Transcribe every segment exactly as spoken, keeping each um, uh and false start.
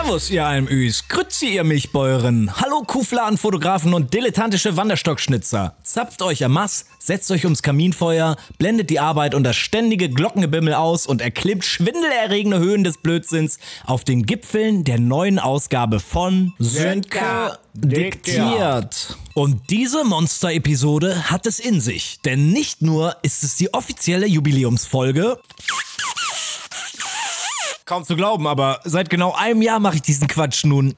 Servus, ihr Almös. Grüezi, ihr Milchbäuerinnen. Hallo, Kuhfladenfotografen und dilettantische Wanderstockschnitzer. Zapft euch am Mass, setzt euch ums Kaminfeuer, blendet die Arbeit und das ständige Glockengebimmel aus und erklimmt schwindelerregende Höhen des Blödsinns auf den Gipfeln der neuen Ausgabe von Sönke diktiert. Und diese Monster-Episode hat es in sich, denn nicht nur ist es die offizielle Jubiläumsfolge, kaum zu glauben, aber seit genau einem Jahr mache ich diesen Quatsch nun.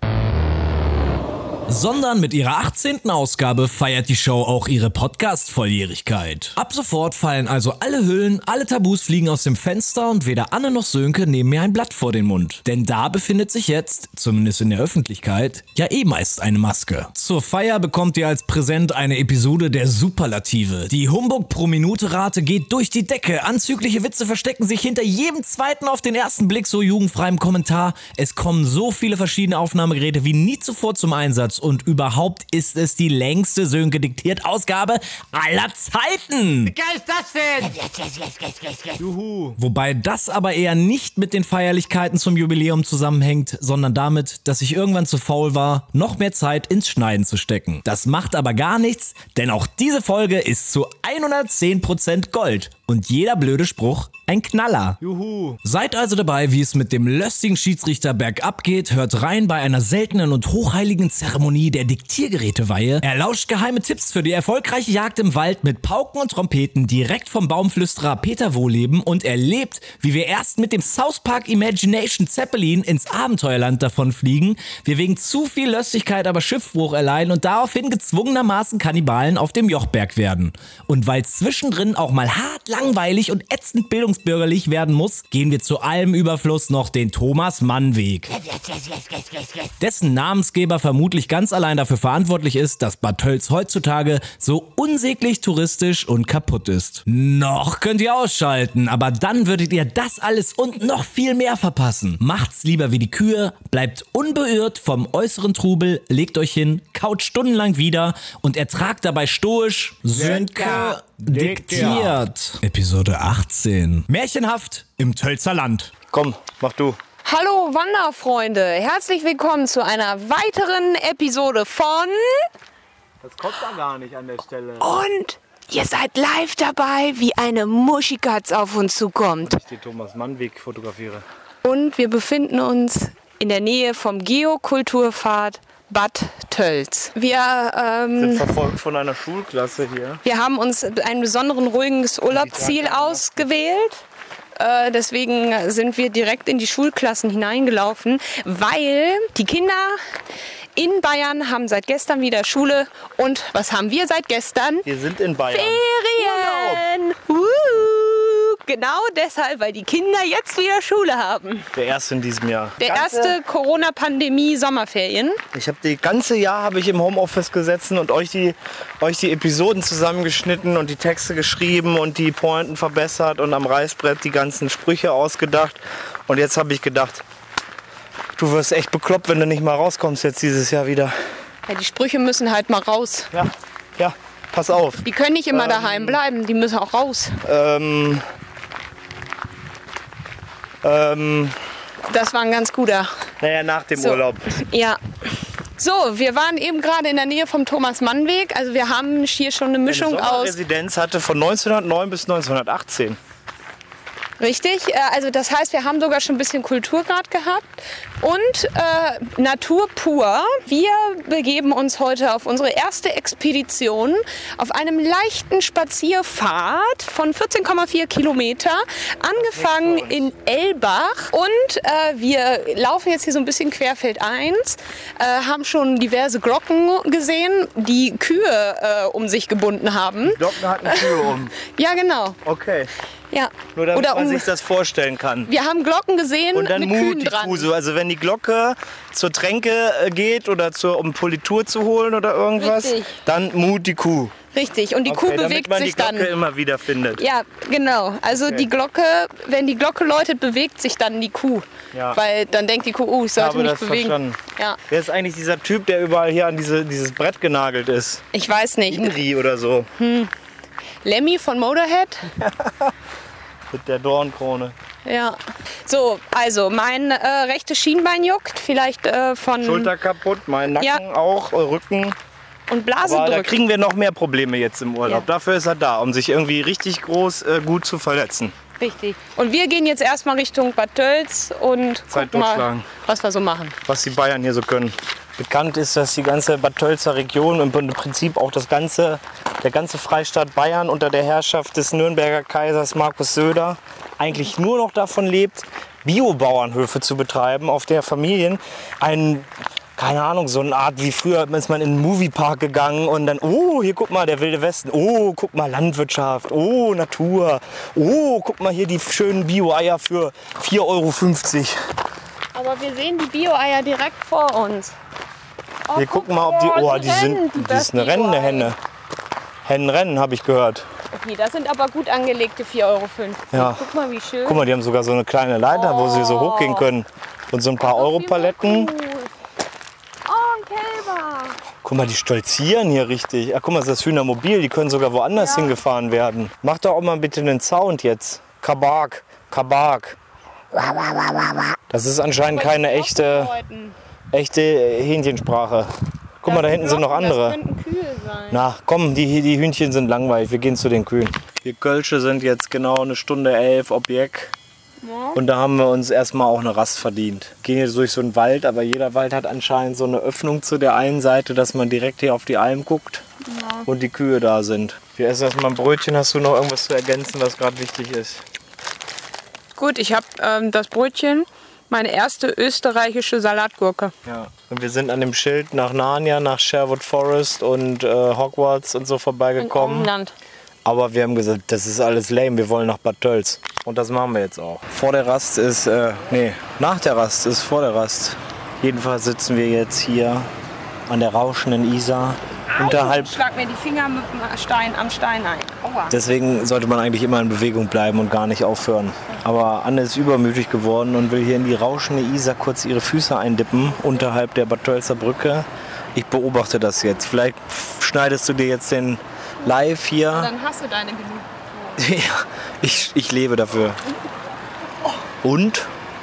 Sondern mit ihrer achtzehnten Ausgabe feiert die Show auch ihre Podcast-Volljährigkeit. Ab sofort fallen also alle Hüllen, alle Tabus fliegen aus dem Fenster und weder Anne noch Sönke nehmen mir ein Blatt vor den Mund. Denn da befindet sich jetzt, zumindest in der Öffentlichkeit, ja eh meist eine Maske. Zur Feier bekommt ihr als Präsent eine Episode der Superlative. Die Humbug-Pro-Minute-Rate geht durch die Decke. Anzügliche Witze verstecken sich hinter jedem zweiten auf den ersten Blick so jugendfreiem Kommentar. Es kommen so viele verschiedene Aufnahmegeräte wie nie zuvor zum Einsatz. Und überhaupt ist es die längste Sönke-Diktiert-Ausgabe aller Zeiten. Wie geil ist das denn? Juhu. Wobei das aber eher nicht mit den Feierlichkeiten zum Jubiläum zusammenhängt, sondern damit, dass ich irgendwann zu faul war, noch mehr Zeit ins Schneiden zu stecken. Das macht aber gar nichts, denn auch diese Folge ist zu hundertzehn Prozent Gold. Und jeder blöde Spruch ein Knaller. Juhu. Seid also dabei, wie es mit dem lästigen Schiedsrichter bergab geht, hört rein bei einer seltenen und hochheiligen Zeremonie der Diktiergeräteweihe, erlauscht geheime Tipps für die erfolgreiche Jagd im Wald mit Pauken und Trompeten direkt vom Baumflüsterer Peter Wohleben und erlebt, wie wir erst mit dem South Park Imagination Zeppelin ins Abenteuerland davonfliegen, wir wegen zu viel Lössigkeit aber Schiffbruch erleiden und daraufhin gezwungenermaßen Kannibalen auf dem Jochberg werden. Und weil zwischendrin auch mal hart langweilig und ätzend bildungsbürgerlich werden muss, gehen wir zu allem Überfluss noch den Thomas-Mann-Weg. Dessen Namensgeber vermutlich ganz allein dafür verantwortlich ist, dass Bad Tölz heutzutage so unsäglich touristisch und kaputt ist. Noch könnt ihr ausschalten, aber dann würdet ihr das alles und noch viel mehr verpassen. Macht's lieber wie die Kühe, bleibt unbeirrt vom äußeren Trubel, legt euch hin, kaut stundenlang wieder und ertragt dabei stoisch Sönke diktiert. Episode achtzehn. Märchenhaft im Tölzer Land. Komm, mach du. Hallo Wanderfreunde, herzlich willkommen zu einer weiteren Episode von... Das kommt da gar nicht an der Stelle. Und ihr seid live dabei, wie eine Muschikatz auf uns zukommt. Ich den Thomas-Mann-Weg fotografiere. Und wir befinden uns in der Nähe vom Geokulturpfad Bad Tölz. Wir, ähm, sind verfolgt von einer Schulklasse hier. wir haben uns ein besonderen ruhiges Urlaubsziel ausgewählt. Äh, deswegen sind wir direkt in die Schulklassen hineingelaufen, weil die Kinder in Bayern haben seit gestern wieder Schule. Und was haben wir seit gestern? Wir sind in Bayern. Ferien! Uh, genau deshalb, weil die Kinder jetzt wieder Schule haben. Der erste in diesem Jahr. Der erste Corona-Pandemie-Sommerferien. Ich habe das ganze Jahr habe ich im Homeoffice gesessen und euch die, euch die Episoden zusammengeschnitten und die Texte geschrieben und die Pointen verbessert und am Reißbrett die ganzen Sprüche ausgedacht. Und jetzt habe ich gedacht, du wirst echt bekloppt, wenn du nicht mal rauskommst jetzt dieses Jahr wieder. Ja, die Sprüche müssen halt mal raus. Ja, ja, pass auf. Die können nicht immer Ähm, daheim bleiben, die müssen auch raus. Ähm, ähm, Das war ein ganz guter. naja, nach dem So. Urlaub. Ja. So, wir waren eben gerade in der Nähe vom Thomas-Mann-Weg. Also wir haben hier schon eine Mischung Meine aus... Sommerresidenz hatte von neunzehnhundertneun bis neunzehnhundertachtzehn. Richtig, äh, also das heißt, wir haben sogar schon ein bisschen Kultur gerade gehabt und äh, Natur pur. Wir begeben uns heute auf unsere erste Expedition auf einem leichten Spazierpfad von vierzehn Komma vier Kilometer, angefangen in Elbach und äh, wir laufen jetzt hier so ein bisschen querfeldeins, äh, haben schon diverse Glocken gesehen, die Kühe äh, um sich gebunden haben. Glocken hatten Kühe um. Ja, genau. Okay. Ja. Nur damit Oder man um, sich das vorstellen kann. wir haben Glocken gesehen Und dann mit Mut, Kühen die dran. Kuh. So, also wenn die Glocke zur Tränke äh, geht oder zur, um Politur zu holen oder irgendwas, Richtig. dann Mut die Kuh. Richtig, und die Okay, Kuh damit bewegt man sich die Glocke dann. immer wieder findet. Ja, genau. Also Okay. die Glocke, wenn die Glocke läutet, bewegt sich dann die Kuh. Ja. Weil dann denkt die Kuh, oh, ich Ich sollte habe mich das bewegen. verstanden. Ja, Wer ist eigentlich dieser Typ, der überall hier an diese, dieses Brett genagelt ist? ich weiß nicht. Inri oder so. Lemmy von Motorhead? Mit der Dornkrone. Ja. So, also mein äh, rechtes Schienbein juckt, vielleicht äh, von Schulter kaputt, mein Nacken Ja. auch, Rücken. und Blase Aber da drückt. kriegen wir noch mehr Probleme jetzt im Urlaub. Ja. Dafür ist er da, um sich irgendwie richtig groß äh, gut zu verletzen. Richtig. Und wir gehen jetzt erstmal Richtung Bad Tölz und Zeit gucken mal, totschlagen. was wir so machen. Was die Bayern hier so können. Bekannt ist, dass die ganze Bad Tölzer Region und im Prinzip auch das ganze, der ganze Freistaat Bayern unter der Herrschaft des Nürnberger Kaisers Markus Söder eigentlich nur noch davon lebt, Biobauernhöfe zu betreiben, auf der Familien ein, keine Ahnung, so eine Art wie früher ist man in einen Moviepark gegangen und dann, oh, hier guck mal, der Wilde Westen, oh, guck mal, Landwirtschaft, oh, Natur, oh, guck mal hier die schönen Bio-Eier für vier Euro fünfzig. Aber wir sehen die Bio-Eier direkt vor uns. Oh, Wir gucken mal, ob die, oh, die sind, das ist eine rennende Henne. Hennenrennen, habe ich gehört. Okay, das sind aber gut angelegte vier Euro fünfzig. Ja. Guck mal, wie schön. Guck mal, die haben sogar so eine kleine Leiter, wo sie so hochgehen können. Und so ein paar Europaletten. Cool. Oh, ein Kälber. Guck mal, die stolzieren hier richtig. Ach, guck mal, das ist das Hühnermobil, die können sogar woanders Ja. hingefahren werden. Mach doch auch mal bitte einen Sound jetzt. Kabak, Kabak. Das ist anscheinend keine echte, echte Hähnchensprache. Guck mal, da hinten sind noch andere. Das könnten Kühe sein. Na, komm, die, die Hühnchen sind langweilig. Wir gehen zu den Kühen. Wir Kölsche sind jetzt genau eine Stunde elf Objekt. Und da haben wir uns erstmal auch eine Rast verdient. Gehen jetzt durch so einen Wald, aber jeder Wald hat anscheinend so eine Öffnung zu der einen Seite, dass man direkt hier auf die Alm guckt und die Kühe da sind. Wir essen erstmal ein Brötchen. Hast du noch irgendwas zu ergänzen, was gerade wichtig ist? Gut, ich habe ähm, das Brötchen, meine erste österreichische Salatgurke. Ja. Und wir sind an dem Schild nach Narnia, nach Sherwood Forest und äh, Hogwarts und so vorbeigekommen. England. Aber wir haben gesagt, das ist alles lame, wir wollen nach Bad Tölz. Und das machen wir jetzt auch. Vor der Rast ist, äh, nee, nach der Rast ist vor der Rast. Jedenfalls sitzen wir jetzt hier an der rauschenden Isar. Unterhalb. Schlag mir die Finger mit dem Stein am Stein ein. Aua. Deswegen sollte man eigentlich immer in Bewegung bleiben und gar nicht aufhören. Aber Anne ist übermütig geworden und will hier in die rauschende Isar kurz ihre Füße eindippen, unterhalb der Bad Tölzer Brücke. Ich beobachte das jetzt. Vielleicht schneidest du dir jetzt den live hier. Dann hast du deine genug. Ja, ich, ich lebe dafür. Und?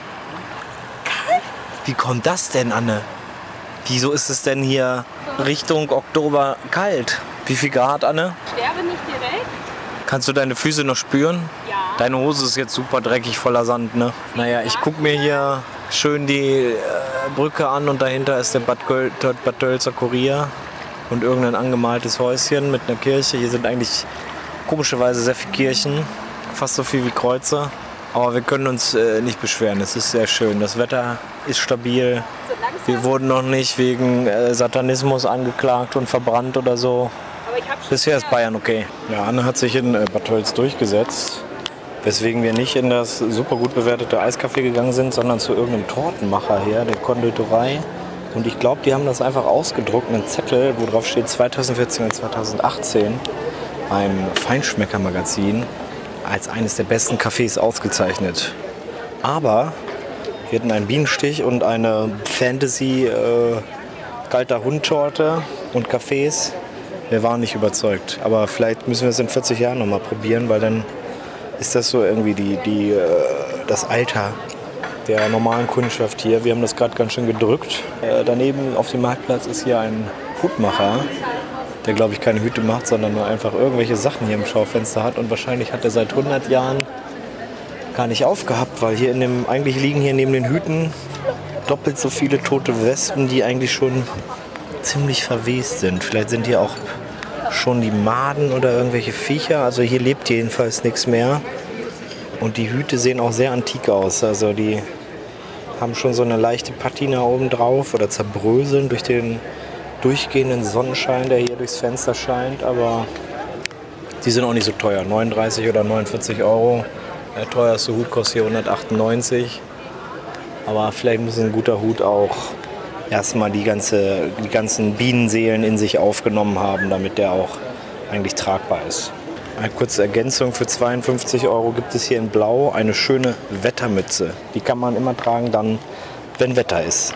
Wie kommt das denn, Anne? Wieso ist es denn hier Richtung Oktober kalt? Wie viel Grad, Anne? Sterbe nicht direkt. Kannst du deine Füße noch spüren? Ja. Deine Hose ist jetzt super dreckig, voller Sand, ne? Naja, ich gucke mir hier schön die äh, Brücke an und dahinter ist der Bad, Göl Bad Tölzer Kurier und irgendein angemaltes Häuschen mit einer Kirche. Hier sind eigentlich komischerweise sehr viele Kirchen, fast so viel wie Kreuze. Aber wir können uns äh, nicht beschweren, es ist sehr schön. Das Wetter ist stabil. Wir wurden noch nicht wegen äh, Satanismus angeklagt und verbrannt oder so. Aber ich hab schon Bisher ist Bayern okay. Ja, Anne hat sich in äh, Bad Tölz durchgesetzt, weswegen wir nicht in das super gut bewertete Eiscafé gegangen sind, sondern zu irgendeinem Tortenmacher her, der Konditorei. Und ich glaube, die haben das einfach ausgedruckt, einen Zettel, wo drauf steht zweitausendvierzehn und zweitausendachtzehn beim Feinschmecker-Magazin als eines der besten Cafés ausgezeichnet. Aber wir hatten einen Bienenstich und eine Fantasy äh, kalter Hundtorte und Cafés. Wir waren nicht überzeugt. Aber vielleicht müssen wir es in vierzig Jahren noch mal probieren, weil dann ist das so irgendwie die, die, äh, das Alter der normalen Kundschaft hier. Wir haben das gerade ganz schön gedrückt. Äh, daneben auf dem Marktplatz ist hier ein Hutmacher, der, glaube ich, keine Hüte macht, sondern nur einfach irgendwelche Sachen hier im Schaufenster hat. Und wahrscheinlich hat er seit hundert Jahren gar nicht aufgehabt, weil hier in dem, eigentlich liegen hier neben den Hüten doppelt so viele tote Wespen, die eigentlich schon ziemlich verwest sind. Vielleicht sind hier auch schon die Maden oder irgendwelche Viecher. Also hier lebt jedenfalls nichts mehr. Und die Hüte sehen auch sehr antik aus. Also die haben schon so eine leichte Patina oben drauf oder zerbröseln durch den durchgehenden Sonnenschein, der hier durchs Fenster scheint. Aber die sind auch nicht so teuer. neununddreißig oder neunundvierzig Euro. Der teuerste Hut kostet hier hundertachtundneunzig. Aber vielleicht muss ein guter Hut auch erstmal die, ganze, die ganzen Bienenseelen in sich aufgenommen haben, damit der auch eigentlich tragbar ist. Eine kurze Ergänzung: Für zweiundfünfzig Euro gibt es hier in Blau eine schöne Wettermütze. Die kann man immer tragen, dann, wenn Wetter ist.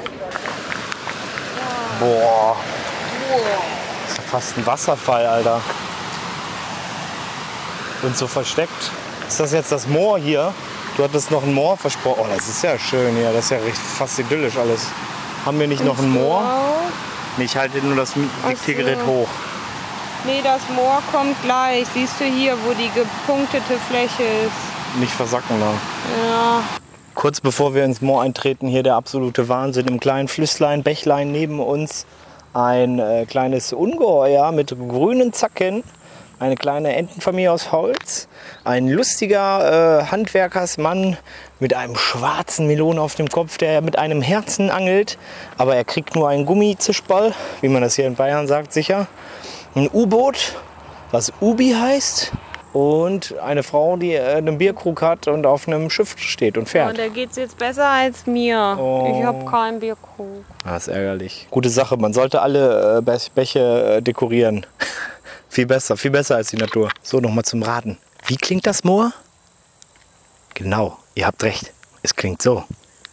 Boah, das ist ja fast ein Wasserfall, Alter. Und so versteckt. Ist das jetzt das Moor hier? Du hattest noch ein Moor versprochen. Oh, das ist ja schön hier. Das ist ja richtig, fast idyllisch alles. Haben wir nicht noch ein Moor? Nee, ich halte nur das Diktiergerät so. hoch. Nee, das Moor kommt gleich. Siehst du hier, wo die gepunktete Fläche ist? Nicht versacken da. Ja. Kurz bevor wir ins Moor eintreten, hier der absolute Wahnsinn. Im kleinen Flüsslein, Bächlein neben uns ein äh, kleines Ungeheuer mit grünen Zacken. Eine kleine Entenfamilie aus Holz. Ein lustiger äh, Handwerkersmann mit einem schwarzen Melon auf dem Kopf, der mit einem Herzen angelt. Aber er kriegt nur einen Gummizischball, wie man das hier in Bayern sagt, sicher. Ein U-Boot, was Ubi heißt. Und eine Frau, die äh, einen Bierkrug hat und auf einem Schiff steht und fährt. Oh, der geht's jetzt besser als mir. Oh. Ich habe keinen Bierkrug. Das ist ärgerlich. Gute Sache, man sollte alle äh, Bäche äh, dekorieren. Viel besser, viel besser als die Natur. So, nochmal zum Raten. Wie klingt das Moor? Genau, ihr habt recht. Es klingt so.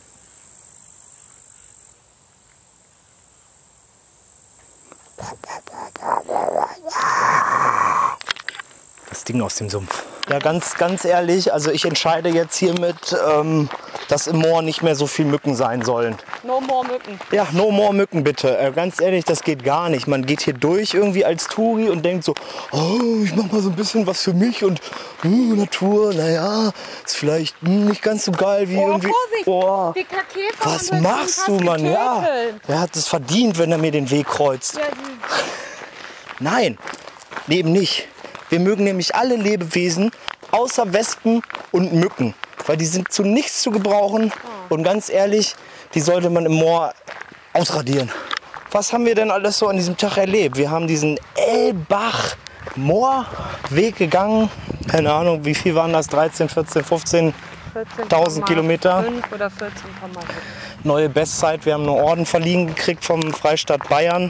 Das Ding aus dem Sumpf. Ja, ganz, ganz ehrlich, also ich entscheide jetzt hiermit, ähm, dass im Moor nicht mehr so viel Mücken sein sollen. No more Mücken. Ja, no more Mücken bitte. Äh, ganz ehrlich, das geht gar nicht. Man geht hier durch irgendwie als Touri und denkt so, oh, ich mach mal so ein bisschen was für mich und uh, Natur, naja, ist vielleicht uh, nicht ganz so geil wie Oh, irgendwie. Vorsicht, Oh, dicker Käfer. was und machst fast du, Mann? Ja, getötet. der hat es verdient, wenn er mir den Weg kreuzt. Ja, die- Nein, eben nicht. Wir mögen nämlich alle Lebewesen, außer Wespen und Mücken. Weil die sind zu nichts zu gebrauchen. Und ganz ehrlich, die sollte man im Moor ausradieren. Was haben wir denn alles so an diesem Tag erlebt? Wir haben diesen Elbach-Moorweg gegangen. Keine Ahnung, wie viel waren das? dreizehn, vierzehn, fünfzehntausend Kilometer. fünf oder vierzehn Komma fünf. Neue Bestzeit. Wir haben einen Orden verliehen gekriegt vom Freistaat Bayern.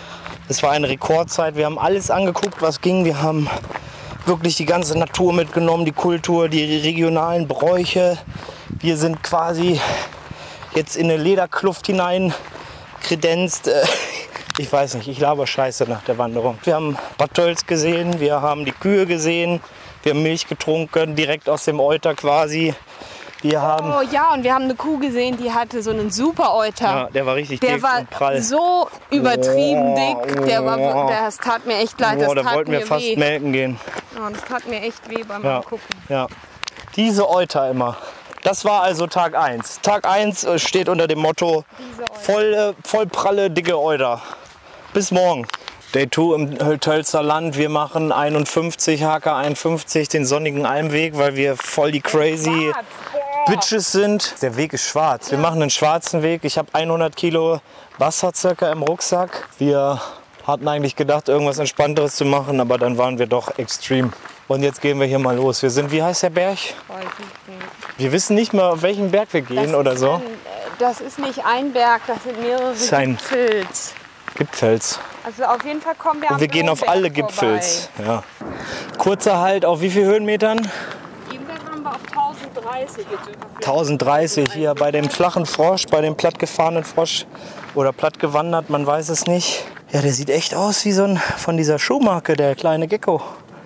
Es war eine Rekordzeit. Wir haben alles angeguckt, was ging. Wir haben wirklich die ganze Natur mitgenommen, die Kultur, die regionalen Bräuche. Wir sind quasi jetzt in eine Lederkluft hinein kredenzt. Ich weiß nicht, ich laber Scheiße nach der Wanderung. Wir haben Bad Tölz gesehen, wir haben die Kühe gesehen, wir haben Milch getrunken, direkt aus dem Euter quasi. Wir haben, Oh ja, und wir haben eine Kuh gesehen, die hatte so einen super Euter. ja, der war richtig Der dick war und prall. so übertrieben Oh, dick. Der war, oh. das tat mir echt leid. Oh, Das da tat wollten wir mir fast weh. melken gehen. Oh, das tat mir echt weh beim Ja, Angucken. ja. Diese Euter immer. Das war also Tag eins. Tag eins äh, steht unter dem Motto voll, äh, voll pralle, dicke Euter. Bis morgen. Day zwei im Tölzer Land. Wir machen einundfünfzig, H K einundfünfzig, den sonnigen Almweg, weil wir voll die crazy Bitches sind. Der Weg ist schwarz. Wir machen einen schwarzen Weg. Ich habe hundert Kilo Wasser circa im Rucksack. Wir hatten eigentlich gedacht, irgendwas Entspannteres zu machen, aber dann waren wir doch extrem. Und jetzt gehen wir hier mal los. Wir sind, wie heißt der Berg? Weiß ich nicht. Wir wissen nicht mehr, auf welchen Berg wir gehen Das oder ist so. Ein, das ist nicht ein Berg, das sind mehrere ist ein- Gipfels. Gipfels. Also auf jeden Fall kommen wir am Und wir gehen auf Blomberg alle vorbei. Gipfels. Ja. Kurzer Halt auf wie viel Höhenmetern? Eben haben wir auf tausenddreißig jetzt. tausenddreißig hier bei dem flachen Frosch, bei dem plattgefahrenen Frosch oder plattgewandert, man weiß es nicht. Ja, der sieht echt aus wie so ein von dieser Schuhmarke, der kleine Gecko.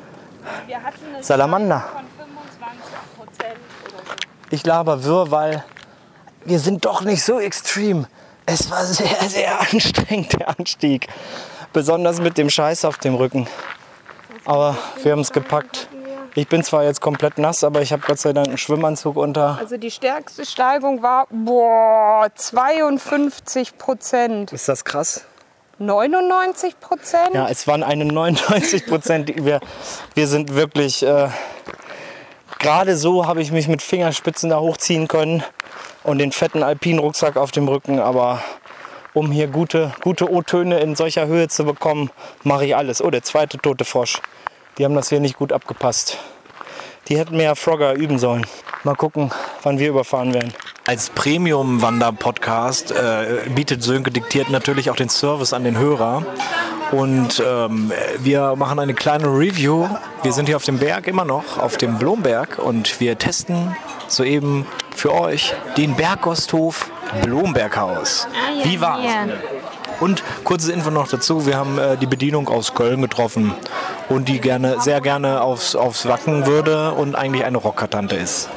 Wir hatten eine Salamander. Zahl von fünfundzwanzig Prozent oder so. Ich laber wirr, weil wir sind doch nicht so extrem. Es war sehr, sehr anstrengend, der Anstieg. Besonders mit dem Scheiß auf dem Rücken. Aber wir haben es gepackt. Ich bin zwar jetzt komplett nass, aber ich habe Gott sei Dank einen Schwimmanzug unter. Also die stärkste Steigung war boah, zweiundfünfzig Prozent. Ist das krass? neunundneunzig Prozent? Ja, es waren eine neunundneunzig Prozent. Wir, wir sind wirklich... Äh, gerade so habe ich mich mit Fingerspitzen da hochziehen können und den fetten Alpin-Rucksack auf dem Rücken. Aber um hier gute, gute O-Töne in solcher Höhe zu bekommen, mache ich alles. Oh, der zweite tote Frosch. Die haben das hier nicht gut abgepasst. Die hätten mehr Frogger üben sollen. Mal gucken, wann wir überfahren werden. Als Premium-Wander-Podcast äh, bietet Sönke Diktiert natürlich auch den Service an den Hörer. Und ähm, wir machen eine kleine Review. Wir sind hier auf dem Berg immer noch, auf dem Blomberg. Und wir testen soeben für euch den Berggasthof Blomberghaus. Wie war's? Und kurze Info noch dazu, wir haben äh, die Bedienung aus Köln getroffen und die gerne, sehr gerne aufs, aufs Wacken würde und eigentlich eine Rockertante ist.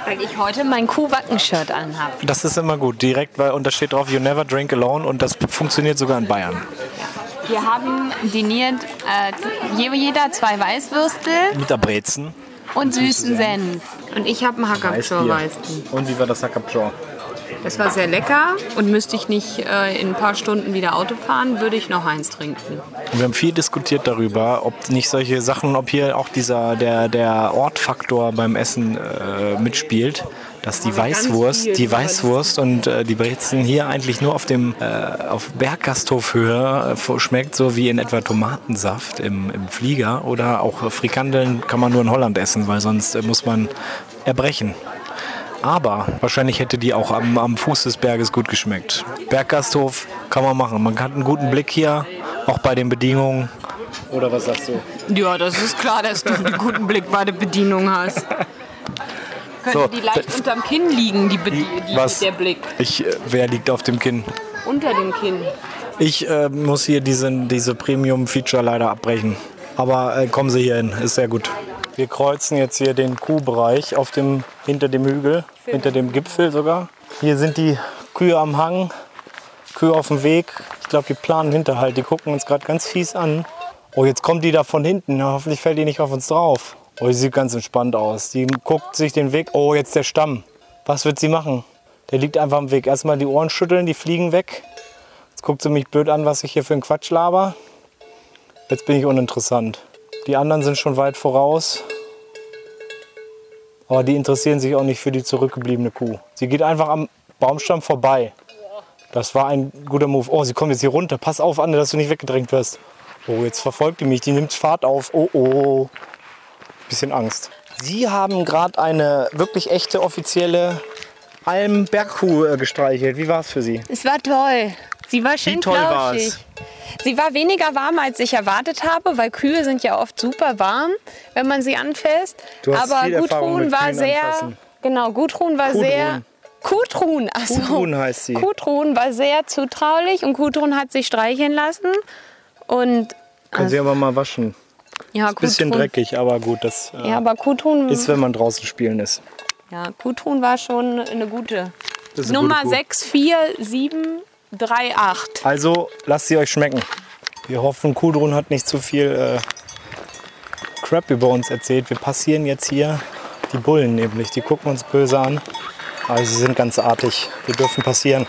Weil ich heute mein Kuhwacken-Shirt anhabe. Das ist immer gut, direkt, weil und da steht drauf, you never drink alone und das funktioniert sogar in Bayern. Wir haben diniert äh, jeder zwei Weißwürstel Mit der Brezen. und süßen Senf. Und ich habe einen Hackabschor Weißbier. Und wie war das Hackabschor? Das war sehr lecker und müsste ich nicht äh, in ein paar Stunden wieder Auto fahren, würde ich noch eins trinken. Wir haben viel diskutiert darüber, ob nicht solche Sachen, ob hier auch dieser der, der Ortfaktor beim Essen äh, mitspielt. Dass die Weißwurst, die Weißwurst und äh, die Brezen hier eigentlich nur auf dem äh, auf Berggasthofhöhe äh, schmeckt, so wie in etwa Tomatensaft im, im Flieger. Oder auch Frikandeln kann man nur in Holland essen, weil sonst äh, muss man erbrechen. Aber wahrscheinlich hätte die auch am, am Fuß des Berges gut geschmeckt. Berggasthof kann man machen. Man hat einen guten Blick hier, auch bei den Bedingungen. Oder was sagst du? Ja, das ist klar, dass du einen guten Blick bei der Bedienung hast. Könnte So, die leicht unterm Kinn liegen, die, Bedi die Was? der Blick? Ich, äh, wer liegt auf dem Kinn? Unter dem Kinn. Ich äh, muss hier diesen, diese Premium-Feature leider abbrechen. Aber äh, kommen Sie hier hin, ist sehr gut. Wir kreuzen jetzt hier den Kuhbereich auf dem, hinter dem Hügel, hinter dem Gipfel sogar. Hier sind die Kühe am Hang, Kühe auf dem Weg. Ich glaube, die planen Hinterhalt. Die gucken uns gerade ganz fies an. Oh, jetzt kommt die da von hinten. Na, hoffentlich fällt die nicht auf uns drauf. Oh, die sieht ganz entspannt aus. Die guckt sich den Weg. Oh, jetzt der Stamm. Was wird sie machen? Der liegt einfach am Weg. Erstmal die Ohren schütteln, die fliegen weg. Jetzt guckt sie mich blöd an, was ich hier für einen Quatsch laber. Jetzt bin ich uninteressant. Die anderen sind schon weit voraus. Aber die interessieren sich auch nicht für die zurückgebliebene Kuh. Sie geht einfach am Baumstamm vorbei. Das war ein guter Move. Oh, sie kommt jetzt hier runter. Pass auf, Anne, dass du nicht weggedrängt wirst. Oh, jetzt verfolgt die mich. Die nimmt Fahrt auf. Oh, oh. Bisschen Angst. Sie haben gerade eine wirklich echte, offizielle Alm-Bergkuh gestreichelt. Wie war es für Sie? Es war toll. Sie war schön Wie toll war flauschig. es? Sie war weniger warm, als ich erwartet habe, weil Kühe sind ja oft super warm, wenn man sie anfasst. Du hast Aber viel Erfahrung Gudrun mit war Kühen sehr, anfassen. genau, Gudrun war Gudrun. sehr, Gudrun, ach so. Gudrun heißt sie. Gudrun war sehr zutraulich und Gudrun hat sich streicheln lassen und Können Sie aber mal waschen. ja, Bisschen Gudrun, dreckig, aber gut, das äh, ja, aber Gudrun, ist, wenn man draußen spielen ist. ja, Gudrun war schon eine gute. Das ist eine Nummer gute Kuh. sechs vier sieben drei acht. Also lasst sie euch schmecken. Wir hoffen, Gudrun hat nicht zu viel äh, Crap über uns erzählt. Wir passieren jetzt hier die Bullen nämlich. Die gucken uns böse an. Aber sie sind ganz artig. Wir dürfen passieren.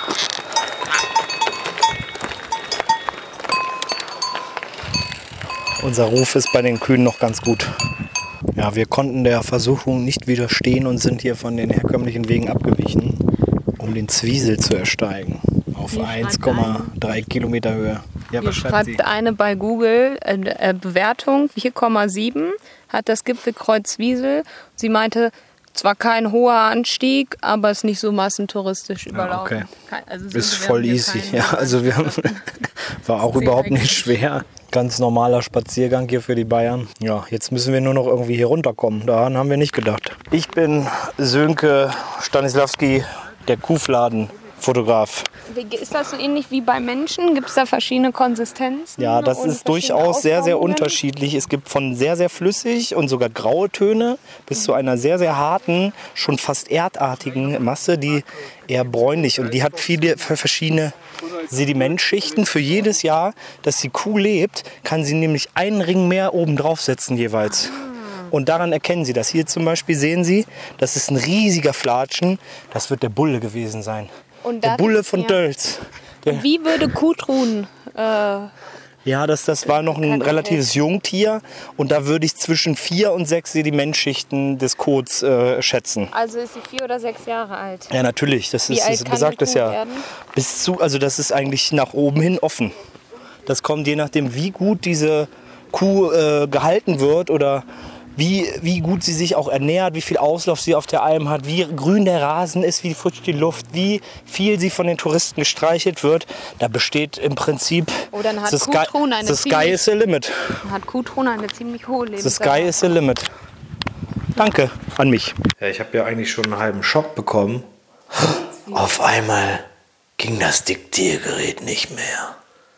Unser Ruf ist bei den Kühen noch ganz gut. Ja, wir konnten der Versuchung nicht widerstehen und sind hier von den herkömmlichen Wegen abgewichen, um den Zwiesel zu ersteigen. Auf eins Komma drei Kilometer Höhe. Ja, Hier was schreibt sie? schreibt eine bei Google äh, äh, Bewertung vier Komma sieben, hat das Gipfelkreuz Wiesel. Sie meinte, zwar kein hoher Anstieg, aber es ist nicht so massentouristisch überlaufen. okay. Kein, also Ist wir voll haben hier easy. keinen- Ja, also wir haben, war auch überhaupt nicht schwer. Ganz normaler Spaziergang hier für die Bayern. Ja, jetzt müssen wir nur noch irgendwie hier runterkommen. Daran haben wir nicht gedacht. Ich bin Sönke Stanislawski, der Kuhfladen-Fotograf. Wie- Ist das so ähnlich wie bei Menschen? Gibt es da verschiedene Konsistenzen? Ja, das und ist verschiedene durchaus sehr, sehr Ausformungen? unterschiedlich. Es gibt von sehr, sehr flüssig und sogar graue Töne bis zu einer sehr, sehr harten, schon fast erdartigen Masse, die eher bräunlich und die hat viele verschiedene Sedimentschichten. Für jedes Jahr, dass die Kuh lebt, kann sie nämlich einen Ring mehr oben drauf setzen jeweils. Und daran erkennen Sie das. Hier zum Beispiel sehen Sie, das ist ein riesiger Flatschen. Das wird der Bulle gewesen sein. Und Der dann- Bulle von ja. Dölz. Der, Wie würde Gudrun äh, ja, das, das war noch ein Kann relatives Jungtier. Und da würde ich zwischen vier und sechs Sedimentschichten des Kots äh, schätzen. also ist sie vier oder sechs Jahre alt? Ja, natürlich. Das, Wie ist, alt das kann besagt eine es Kuh ja. werden? Bis zu, also das ist eigentlich nach oben hin offen. Das kommt je nachdem, wie gut diese Kuh äh, gehalten wird oder wie, wie gut sie sich auch ernährt, wie viel Auslauf sie auf der Alm hat, wie grün der Rasen ist, wie frisch die Luft, wie viel sie von den Touristen gestreichelt wird. Da besteht im Prinzip Oh, dann hat the sky, Gudrun eine the sky ziemlich- is the limit. Hat Gudrun eine ziemlich hohe The Lebenserwartung. sky is the limit. Danke an mich. Ja, ich habe ja eigentlich schon einen halben Schock bekommen. Auf einmal ging das Diktiergerät nicht mehr.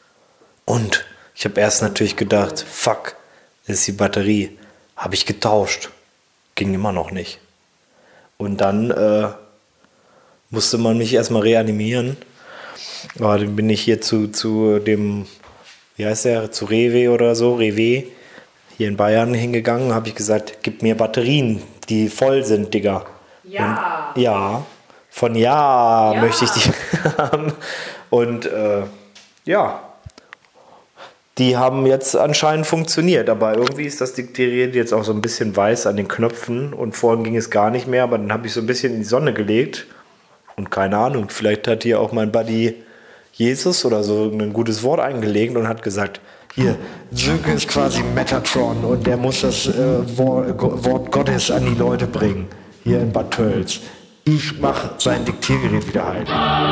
Und ich habe erst natürlich gedacht, fuck, das ist die Batterie. Habe ich getauscht. Ging immer noch nicht. Und dann äh, musste man mich erstmal reanimieren. Aber dann bin ich hier zu, zu dem, wie heißt der, zu Rewe oder so, Rewe, hier in Bayern hingegangen, habe ich gesagt, gib mir Batterien, die voll sind, Digga. Ja. Und, ja, von ja, Ja. möchte ich die haben. Und äh, ja, die haben jetzt anscheinend funktioniert, aber irgendwie ist das Diktiergerät jetzt auch so ein bisschen weiß an den Knöpfen und vorhin ging es gar nicht mehr, aber dann habe ich so ein bisschen in die Sonne gelegt und keine Ahnung, vielleicht hat hier auch mein Buddy Jesus oder so ein gutes Wort eingelegt und hat gesagt, hier, Sönke ist quasi Metatron und der muss das äh, Wort, Wort Gottes an die Leute bringen, hier in Bad Tölz. Ich mache sein Diktiergerät wieder heil.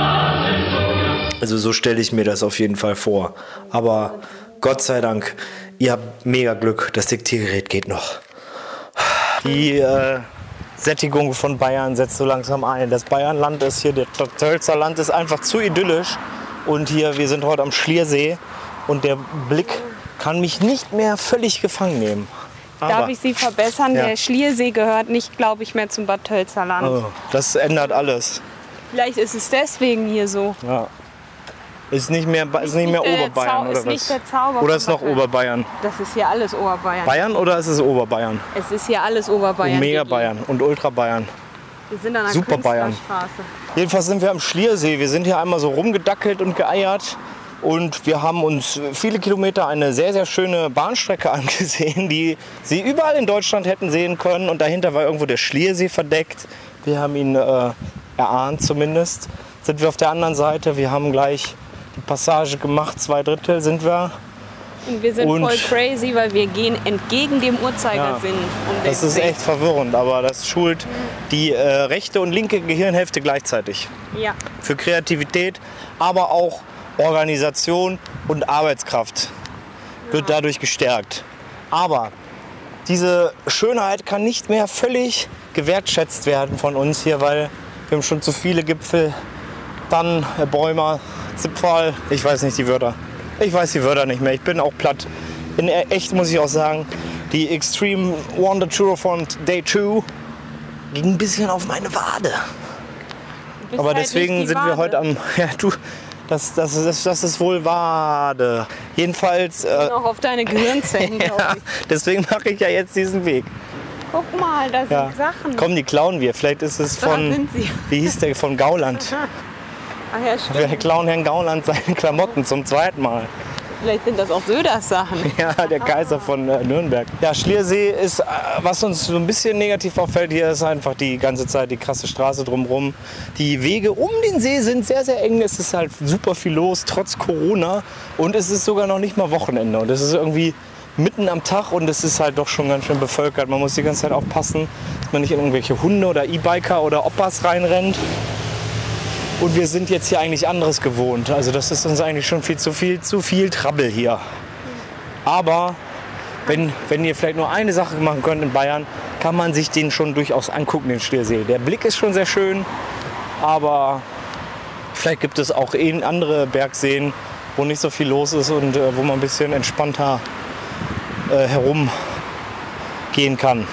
Also so stelle ich mir das auf jeden Fall vor. Aber Gott sei Dank, ihr habt mega Glück, das Diktiergerät geht noch. Die äh, Sättigung von Bayern setzt so langsam ein. Das Bayernland ist hier, das Tölzer Land ist einfach zu idyllisch. Und hier, wir sind heute am Schliersee und der Blick kann mich nicht mehr völlig gefangen nehmen. Aber, Darf ich Sie verbessern? Ja. Der Schliersee gehört nicht, glaube ich, mehr zum Bad Tölzer Land. oh, das ändert alles. Vielleicht ist es deswegen hier so. Ja. Ist nicht mehr, ist nicht mehr Nicht der Oberbayern Zau- oder ist was? nicht der Zauber Oder von ist noch Bad Tölz. Oberbayern? Das ist hier alles Oberbayern. Bayern oder ist es Oberbayern? Es ist hier alles Oberbayern. Und Mega Digi. Bayern und Ultra Bayern. Wir sind an der Super Bayern. Künstlerstraße. Jedenfalls sind wir am Schliersee. Wir sind hier einmal so rumgedackelt und geeiert. Und wir haben uns viele Kilometer eine sehr, sehr schöne Bahnstrecke angesehen, die Sie überall in Deutschland hätten sehen können. Und dahinter war irgendwo der Schliersee verdeckt. Wir haben ihn äh, erahnt zumindest. Sind wir auf der anderen Seite. Wir haben gleich die Passage gemacht. Zwei Drittel sind wir. Und wir sind Und- voll crazy, weil wir gehen entgegen dem Uhrzeigersinn. um den Das ist See. echt verwirrend, aber das schult die äh, rechte und linke Gehirnhälfte gleichzeitig. Ja. Für Kreativität, aber auch Organisation und Arbeitskraft wird dadurch gestärkt. Aber diese Schönheit kann nicht mehr völlig gewertschätzt werden von uns hier, weil wir haben schon zu viele Gipfel, dann äh, Bäume, Zipfel, ich weiß nicht die Wörter. Ich weiß die Wörter nicht mehr, ich bin auch platt. In echt muss ich auch sagen, die Extreme Wonder Tour von Day zwei ging ein bisschen auf meine Wade. Du bist Aber halt deswegen nicht die sind wir Wade. heute am. Ja, du, das, das, das, das ist wohl Wade. Jedenfalls. Äh, Noch auf deine Gehirnzellen, glaube ja, ich. deswegen mache ich ja jetzt diesen Weg. Guck mal, da sind Ja. Sachen. Komm, die klauen wir. Vielleicht ist es Da von. sind sie. Wie hieß der? Von Gauland. Ach ja, stimmt. Wir klauen Herrn Gauland seine Klamotten zum zweiten Mal. Vielleicht sind das auch Söders Sachen. Ja, der Kaiser von äh, Nürnberg. Ja, Schliersee ist, äh, was uns so ein bisschen negativ auffällt, hier ist einfach die ganze Zeit die krasse Straße drumherum. Die Wege um den See sind sehr, sehr eng. Es ist halt super viel los, trotz Corona. Und es ist sogar noch nicht mal Wochenende. Und es ist irgendwie mitten am Tag und es ist halt doch schon ganz schön bevölkert. Man muss die ganze Zeit aufpassen, dass man nicht in irgendwelche Hunde oder E-Biker oder Oppas reinrennt. Und wir sind jetzt hier eigentlich anderes gewohnt. Also das ist uns eigentlich schon viel zu viel, zu viel Trouble hier. Aber wenn, wenn ihr vielleicht nur eine Sache machen könnt in Bayern, kann man sich den schon durchaus angucken, den Schliersee. Der Blick ist schon sehr schön, aber vielleicht gibt es auch eh andere Bergseen, wo nicht so viel los ist und äh, wo man ein bisschen entspannter äh, herumgehen kann.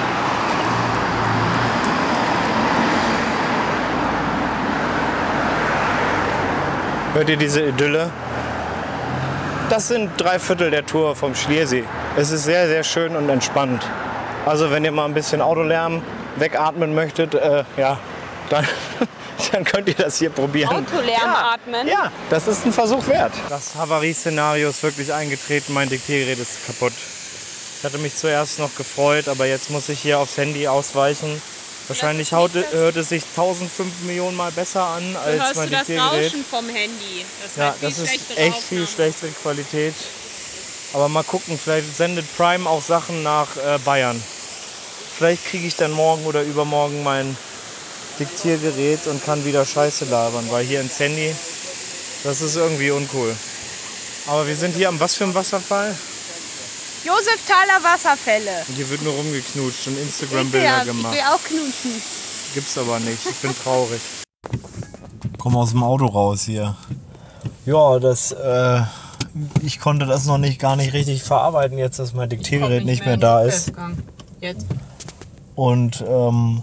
Hört ihr diese Idylle? Das sind drei Viertel der Tour vom Schliersee. Es ist sehr, sehr schön und entspannt. Also wenn ihr mal ein bisschen Autolärm wegatmen möchtet, äh, ja, dann, dann könnt ihr das hier probieren. Autolärm ja, atmen? Ja, das ist ein Versuch wert. Das Havarie-Szenario ist wirklich eingetreten. Mein Diktiergerät ist kaputt. Ich hatte mich zuerst noch gefreut, aber jetzt muss ich hier aufs Handy ausweichen. Wahrscheinlich haut, hört es sich tausendfünf Millionen Mal besser an als Hörst mein du das Diktiergerät. Rauschen vom Handy? Das Ja, hat viel das ist schlechtere echt viel Aufnahmen. schlechtere Qualität. Aber mal gucken, vielleicht sendet Prime auch Sachen nach äh, Bayern. Vielleicht kriege ich dann morgen oder übermorgen mein Diktiergerät und kann wieder Scheiße labern, weil hier ins Handy, das ist irgendwie uncool. Aber wir sind hier am was für einem Wasserfall? Josef-Thaler Wasserfälle. Und hier wird nur rumgeknutscht und Ich will, Instagram-Bilder ja, ich gemacht. will auch knutschen. Gibt's aber nicht. Ich bin traurig. Komm aus dem Auto raus hier. Ja, das, äh, ich konnte das noch nicht gar nicht richtig verarbeiten, jetzt dass mein Diktiergerät nicht mehr da ist. Jetzt. Und ähm,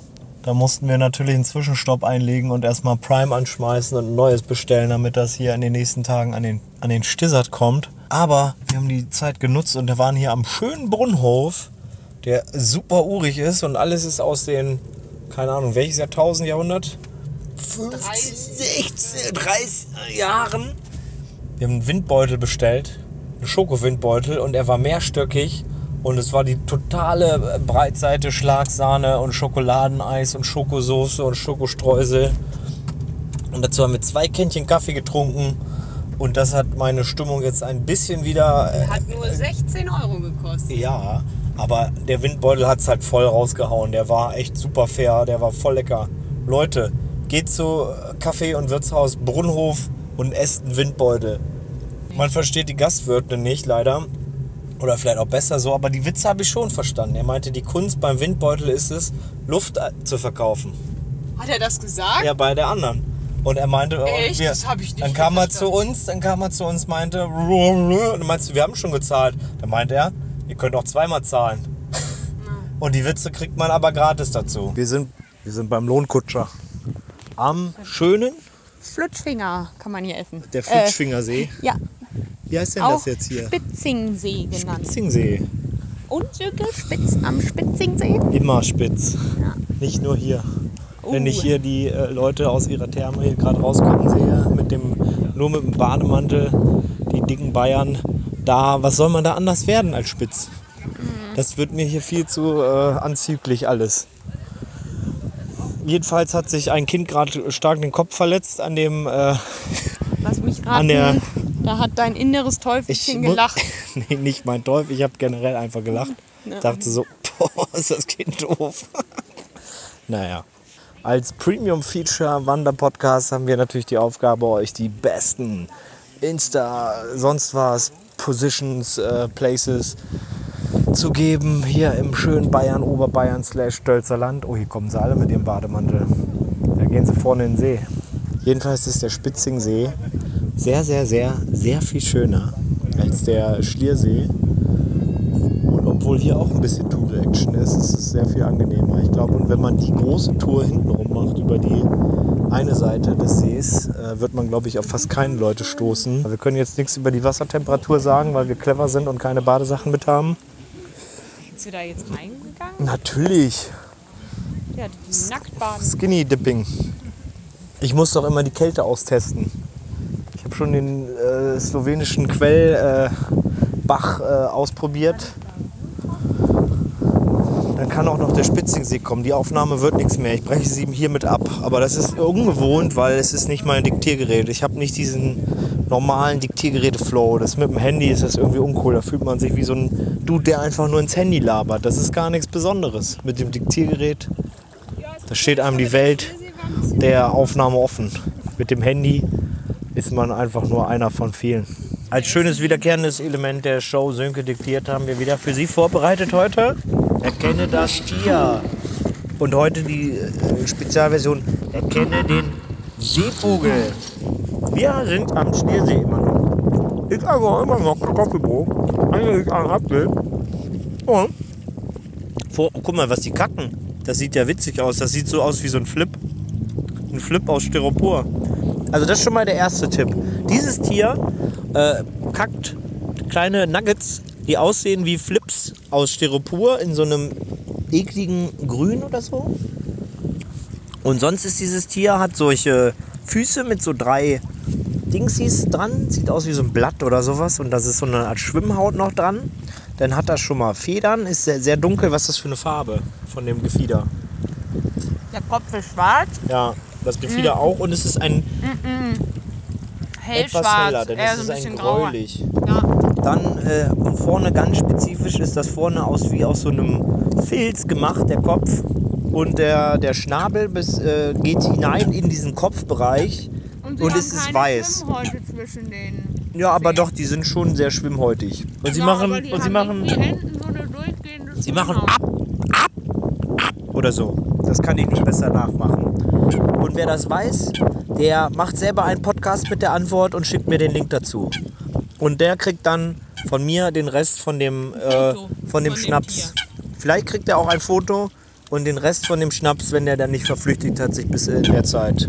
Da mussten wir natürlich einen Zwischenstopp einlegen und erstmal Prime anschmeißen und ein neues bestellen, damit das hier in den nächsten Tagen an den, an den Stissert kommt. Aber wir haben die Zeit genutzt und wir waren hier am schönen Brunnenhof, der super urig ist und alles ist aus den, keine Ahnung, welches Jahrtausend, Jahrhundert? fünfzehn, sechzehn, dreißig Jahren. Wir haben einen Windbeutel bestellt, einen Schokowindbeutel und er war mehrstöckig. Und es war die totale Breitseite, Schlagsahne und Schokoladeneis und Schokosoße und Schokostreusel. Und dazu haben wir zwei Kännchen Kaffee getrunken. Und das hat meine Stimmung jetzt ein bisschen wieder... Äh, Hat nur sechzehn Euro gekostet. Ja, aber der Windbeutel hat es halt voll rausgehauen. Der war echt super fair, der war voll lecker. Leute, geht zu Kaffee- und Wirtshaus Brunnenhof und esst einen Windbeutel. Man versteht die Gastwirte nicht, leider. Oder vielleicht auch besser so, aber die Witze habe ich schon verstanden. Er meinte, die Kunst beim Windbeutel ist es, Luft zu verkaufen. Hat er das gesagt? Ja, bei der anderen. Und er meinte, oh, Echt? wir, Das hab ich nicht dann kam er verstanden. zu uns, dann kam er zu uns, meinte, und dann meinst du, wir haben schon gezahlt. Dann meinte er, ihr könnt auch zweimal zahlen. Und die Witze kriegt man aber gratis dazu. Wir sind, wir sind beim Lohnkutscher. Am schönen, Flutschfinger kann man hier essen. der Flutschfingersee. Äh, ja, Wie heißt denn auch das jetzt hier? Spitzingsee genannt. Spitzingsee. Und Söke, Spitz am Spitzingsee? Immer spitz. Ja. Nicht nur hier. Wenn Uh. ich hier die äh, Leute aus ihrer Therme hier gerade rauskommen sehe, mit dem, nur mit dem Bademantel, die dicken Bayern, da, was soll man da anders werden als spitz? Das wird mir hier viel zu äh, anzüglich alles. Jedenfalls hat sich ein Kind gerade stark den Kopf verletzt an dem... Äh, Lass mich An raten, der- da hat dein inneres ich Teufelchen mu- gelacht. nee, nicht mein Teufel, ich habe generell einfach gelacht. Ja. Dachte so, boah, ist das Kind doof. Naja. Als Premium-Feature-Wander-Podcast haben wir natürlich die Aufgabe, euch die besten Insta, sonst was, Positions, äh, Places zu geben. Hier im schönen Bayern, Oberbayern slash Stölzer Land. Oh, hier kommen sie alle mit ihrem Bademantel. Da gehen sie vorne in den See. Jedenfalls ist der Spitzingsee sehr, sehr, sehr, sehr viel schöner als der Schliersee. Und obwohl hier auch ein bisschen Tour-Action ist, ist es sehr viel angenehmer. Ich glaube, und wenn man die große Tour hintenrum macht, über die eine Seite des Sees, äh, wird man, glaube ich, auf fast keine Leute stoßen. Wir können jetzt nichts über die Wassertemperatur sagen, weil wir clever sind und keine Badesachen mit haben. Bist du da jetzt reingegangen? Natürlich. Ja, die Nacktbaden. Skinny Dipping. Ich muss doch immer die Kälte austesten. Ich habe schon den äh, slowenischen Quellbach äh, Bach, äh, ausprobiert. Dann kann auch noch der Spitzingsee kommen. Die Aufnahme wird nichts mehr. Ich breche sie hiermit ab. Aber das ist ungewohnt, weil es ist nicht mein Diktiergerät. Ich habe nicht diesen normalen Diktiergeräte-Flow. Das mit dem Handy ist das irgendwie uncool. Da fühlt man sich wie so ein Dude, der einfach nur ins Handy labert. Das ist gar nichts Besonderes. Mit dem Diktiergerät, da steht einem die Welt der Aufnahme offen. Mit dem Handy ist man einfach nur einer von vielen. Als schönes wiederkehrendes Element der Show Sönke diktiert haben wir wieder für Sie vorbereitet heute. Erkenne das Tier. Und heute die äh, Spezialversion Erkenne den Seevogel. Wir sind am Schliersee immer noch. Ich habe immer noch Kartoffelbrot. Eigentlich ein Apfel. Und vor, guck mal, was die kacken. Das sieht ja witzig aus. Das sieht so aus wie so ein Flip. Ein Flip aus Styropor. Also das ist schon mal der erste Tipp. Dieses Tier äh, kackt kleine Nuggets, die aussehen wie Flips aus Styropor in so einem ekligen Grün oder so. Und sonst ist dieses Tier, hat solche Füße mit so drei Dingsies dran. Sieht aus wie so ein Blatt oder sowas. Und das ist so eine Art Schwimmhaut noch dran. Dann hat das schon mal Federn, ist sehr, sehr dunkel. Was ist das für eine Farbe von dem Gefieder? Der Kopf ist schwarz, Ja, das Gefieder auch. Und es ist ein etwas heller, hellschwarz, denn eher es so ist ein ein bisschen grauer. gräulich. Ja. Dann äh, und vorne ganz spezifisch ist das vorne aus wie aus so einem Filz gemacht, der Kopf. Und der, der Schnabel bis, äh, geht hinein in diesen Kopfbereich und, sie haben es ist keine weiß. Schwimmhäute zwischen den Ja, aber Zehen. doch, die sind schon sehr schwimmhäutig. Und sie Ja, machen, aber die und sie haben machen, nicht wie Enten so eine durchgehende sie machen Schwimmhaut. ab, ab, ab oder so. Das kann ich nicht besser nachmachen. Und wer das weiß, der macht selber einen Podcast mit der Antwort und schickt mir den Link dazu. Und der kriegt dann von mir den Rest von dem, äh, Foto von dem von dem Schnaps. Tier. Vielleicht kriegt er auch ein Foto Und den Rest von dem Schnaps, wenn der dann nicht verflüchtigt hat, sich bis in der Zeit.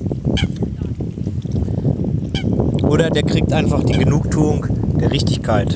Oder der kriegt einfach die Genugtuung der Richtigkeit.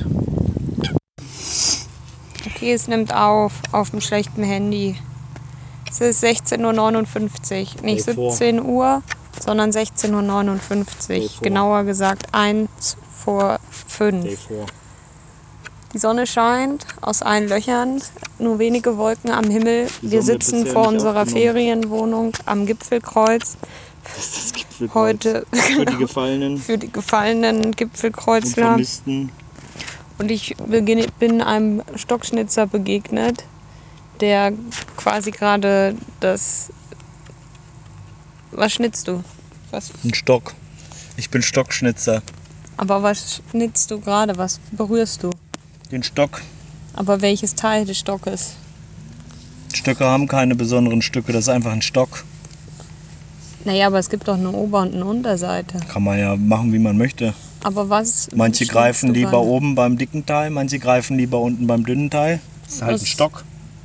Okay, es nimmt auf, auf dem schlechten Handy. Es ist sechzehn Uhr neunundfünfzig, nicht siebzehn Uhr, sondern sechzehn Uhr neunundfünfzig. Genauer gesagt eins vor fünf. Die Sonne scheint aus allen Löchern, nur wenige Wolken am Himmel. Wir sitzen vor unserer Ferienwohnung am Gipfelkreuz. Das ist das Gipfelkreuz. Heute für die Gefallenen. Für die gefallenen Gipfelkreuzler. Und, und ich beginne, bin einem Stockschnitzer begegnet, der quasi gerade das... Was schnitzt du? Was? Ein Stock. Ich bin Stockschnitzer. Aber was schnitzt du gerade? Was berührst du? Den Stock. Aber welches Teil des Stockes? Stöcke haben keine besonderen Stücke, das ist einfach ein Stock. Naja, aber es gibt doch eine Ober- und eine Unterseite. Kann man ja machen, wie man möchte. Aber was... Manche greifen lieber gerade? oben beim dicken Teil, manche greifen lieber unten beim dünnen Teil. Das ist halt Was? ein Stock.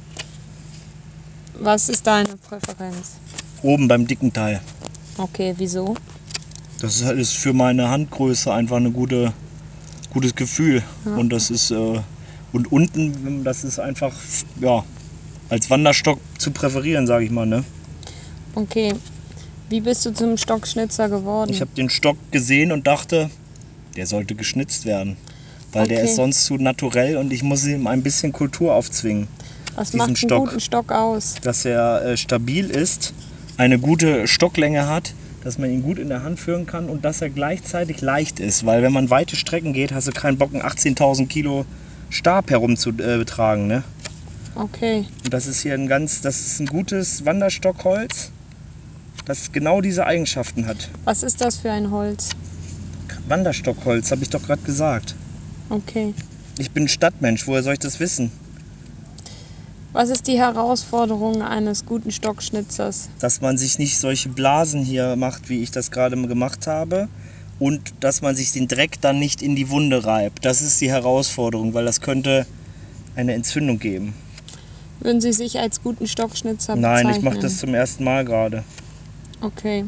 Was ist deine Präferenz? Oben beim dicken Teil. Okay, wieso? Das ist, halt, ist für meine Handgröße einfach ein gute, gutes Gefühl. Ja. Und das ist äh, und unten, das ist einfach ja, als Wanderstock zu präferieren, sage ich mal. Ne? Okay. Wie bist du zum Stockschnitzer geworden? Ich habe den Stock gesehen und dachte, der sollte geschnitzt werden. Weil okay. der ist sonst zu naturell und ich muss ihm ein bisschen Kultur aufzwingen. Was macht einen Stock. guten Stock aus? Dass er äh, stabil ist, eine gute Stocklänge hat, dass man ihn gut in der Hand führen kann und dass er gleichzeitig leicht ist. Weil wenn man weite Strecken geht, hast du keinen Bock, einen achtzehntausend Kilo Stab herumzutragen. Ne? Okay. Und das ist hier ein ganz, das ist ein gutes Wanderstockholz, das genau diese Eigenschaften hat. Was ist das für ein Holz? Wanderstockholz, habe ich doch gerade gesagt. Okay. Ich bin Stadtmensch, woher soll ich das wissen? Was ist die Herausforderung eines guten Stockschnitzers? Dass man sich nicht solche Blasen hier macht, wie ich das gerade gemacht habe. Und dass man sich den Dreck dann nicht in die Wunde reibt. Das ist die Herausforderung, weil das könnte eine Entzündung geben. Würden Sie sich als guten Stockschnitzer bezeichnen? Nein, ich mache das zum ersten Mal gerade. Okay.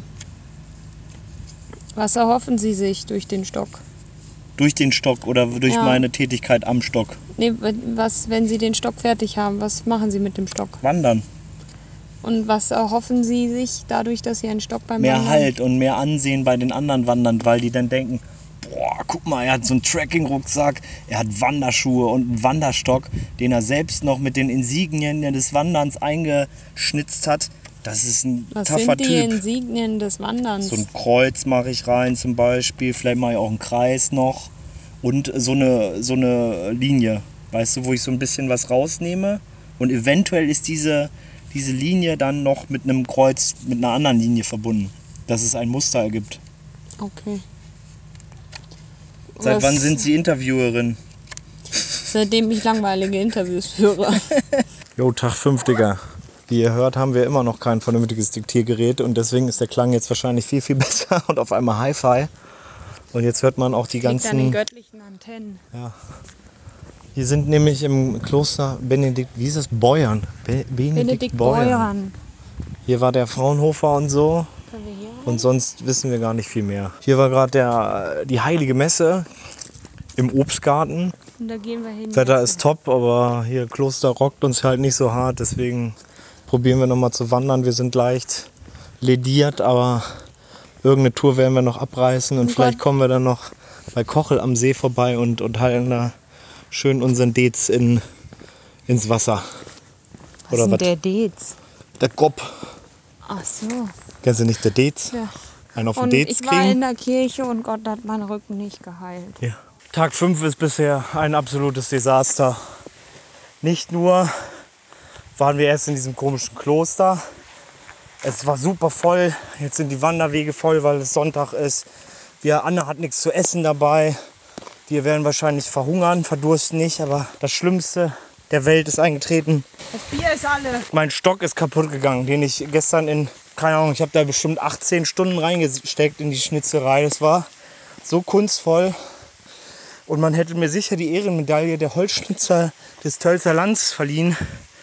Was erhoffen Sie sich durch den Stock? Durch den Stock oder durch ja. meine Tätigkeit am Stock? Nee, was, wenn Sie den Stock fertig haben, was machen Sie mit dem Stock? Wandern. Und was erhoffen Sie sich dadurch, dass Sie einen Stock beim Mehr Wandern... Halt und mehr Ansehen bei den anderen Wandern, weil die dann denken, boah, guck mal, er hat so einen Trekking-Rucksack, er hat Wanderschuhe und einen Wanderstock, den er selbst noch mit den Insignien des Wanderns eingeschnitzt hat. Das ist ein Was taffer sind die Typ. Insignien des Wanderns? So ein Kreuz mache ich rein zum Beispiel, vielleicht mache ich auch einen Kreis noch und so eine, so eine Linie, weißt du, wo ich so ein bisschen was rausnehme und eventuell ist diese, diese Linie dann noch mit einem Kreuz, mit einer anderen Linie verbunden, dass es ein Muster ergibt. Okay. Seit was, wann sind Sie Interviewerin? Seitdem ich langweilige Interviews führe. Jo, Tag fünf, Digga. Wie ihr hört, haben wir immer noch kein vernünftiges Diktiergerät und deswegen ist der Klang jetzt wahrscheinlich viel, viel besser und auf einmal Hi-Fi. Und jetzt hört man auch die ganzen... Liegt an den göttlichen Antennen. Ja. Hier sind nämlich im Kloster Benedikt, wie ist das? Beuern. Be Benedikt, Benedikt Beuern. Beuern. Hier war der Fraunhofer und so. Können wir hier rein? Und sonst wissen wir gar nicht viel mehr. Hier war gerade die heilige Messe im Obstgarten. Und da gehen wir hin. Wetter ist top, aber hier Kloster rockt uns halt nicht so hart, deswegen probieren wir nochmal zu wandern. Wir sind leicht lediert, aber irgendeine Tour werden wir noch abreißen und Oh vielleicht Gott. kommen wir dann noch bei Kochel am See vorbei und, und halten da schön unseren Dez in, ins Wasser. Was Oder ist was? denn der Dez? Der Gopp. Ach so. Kennst du nicht der Dez? Ja. Einen auf den Und Dez ich war in kriegen? der Kirche und Gott hat meinen Rücken nicht geheilt. Ja. Tag fünf ist bisher ein absolutes Desaster. Nicht nur waren wir erst in diesem komischen Kloster. Es war super voll. Jetzt sind die Wanderwege voll, weil es Sonntag ist. Wir, Anne hat nichts zu essen dabei. Wir werden wahrscheinlich verhungern, verdursten nicht. Aber das Schlimmste der Welt ist eingetreten. Das Bier ist alle. Mein Stock ist kaputt gegangen, den ich gestern in, keine Ahnung, ich habe da bestimmt achtzehn Stunden reingesteckt in die Schnitzerei. Das war so kunstvoll. Und man hätte mir sicher die Ehrenmedaille der Holzschnitzer des Tölzer Lands verliehen.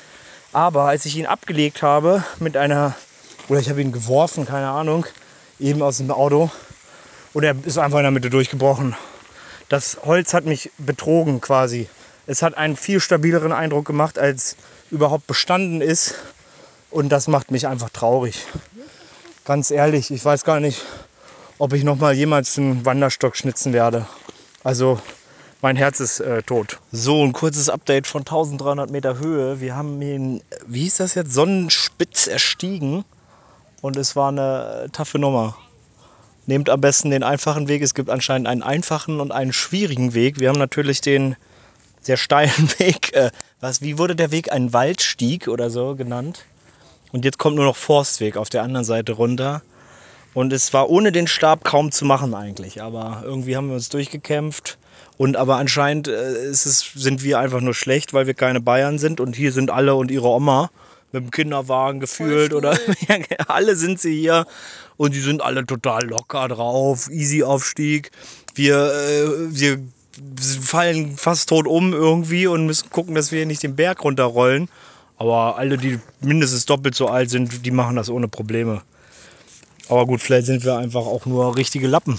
Aber als ich ihn abgelegt habe mit einer, oder ich habe ihn geworfen, keine Ahnung, eben aus dem Auto, und er ist einfach in der Mitte durchgebrochen. Das Holz hat mich betrogen quasi. Es hat einen viel stabileren Eindruck gemacht, als überhaupt bestanden ist. Und das macht mich einfach traurig. Ganz ehrlich, ich weiß gar nicht, ob ich noch mal jemals einen Wanderstock schnitzen werde. Also mein Herz ist äh, tot. So, ein kurzes Update von tausenddreihundert Meter Höhe. Wir haben den, wie hieß das jetzt, Sonnenspitz erstiegen. Und es war eine taffe Nummer. Nehmt am besten den einfachen Weg. Es gibt anscheinend einen einfachen und einen schwierigen Weg. Wir haben natürlich den sehr steilen Weg. Äh, was, wie wurde der Weg? Ein Waldstieg oder so genannt. Und jetzt kommt nur noch Forstweg auf der anderen Seite runter. Und es war ohne den Stab kaum zu machen eigentlich. Aber irgendwie haben wir uns durchgekämpft. Und aber anscheinend äh, ist es, sind wir einfach nur schlecht, weil wir keine Bayern sind. Und hier sind alle und ihre Oma mit dem Kinderwagen gefühlt. Oder ja, alle sind sie hier. Und die sind alle total locker drauf. Easy Aufstieg. Wir, äh, wir fallen fast tot um irgendwie und müssen gucken, dass wir nicht den Berg runterrollen. Aber alle, die mindestens doppelt so alt sind, die machen das ohne Probleme. Aber gut, vielleicht sind wir einfach auch nur richtige Lappen.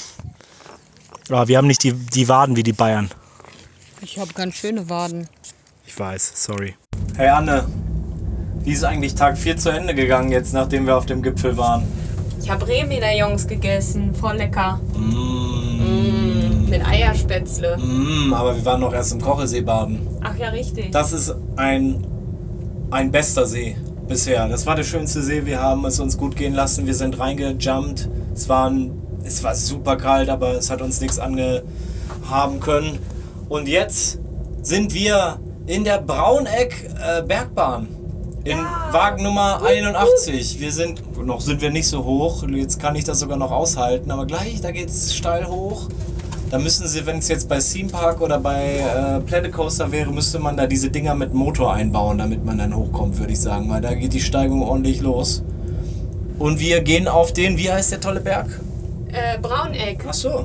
Aber wir haben nicht die, die Waden wie die Bayern. Ich habe ganz schöne Waden. Ich weiß, sorry. Hey Anne, wie ist eigentlich Tag vier zu Ende gegangen jetzt, nachdem wir auf dem Gipfel waren? Ich habe Rehmeder-Jungs gegessen, voll lecker. Mmh. Mmh, mit Eierspätzle. Mm, aber wir waren noch erst im Kochelsee baden. Ach ja, richtig. Das ist ein, ein bester See bisher. Das war der schönste See. Wir haben es uns gut gehen lassen. Wir sind reingejumpt. Es war, ein, es war super kalt, aber es hat uns nichts angehaben können. Und jetzt sind wir in der Brauneck äh, Bergbahn. In ja. Wagen Nummer einundachtzig. Wir sind, noch sind wir nicht so hoch. Jetzt kann ich das sogar noch aushalten. Aber gleich, da geht es steil hoch. Da müssen sie, wenn es jetzt bei Theme Park oder bei äh, Planet Coaster wäre, müsste man da diese Dinger mit Motor einbauen, damit man dann hochkommt, würde ich sagen. Weil da geht die Steigung ordentlich los. Und wir gehen auf den, wie heißt der tolle Berg? Äh, Brauneck. Ach so.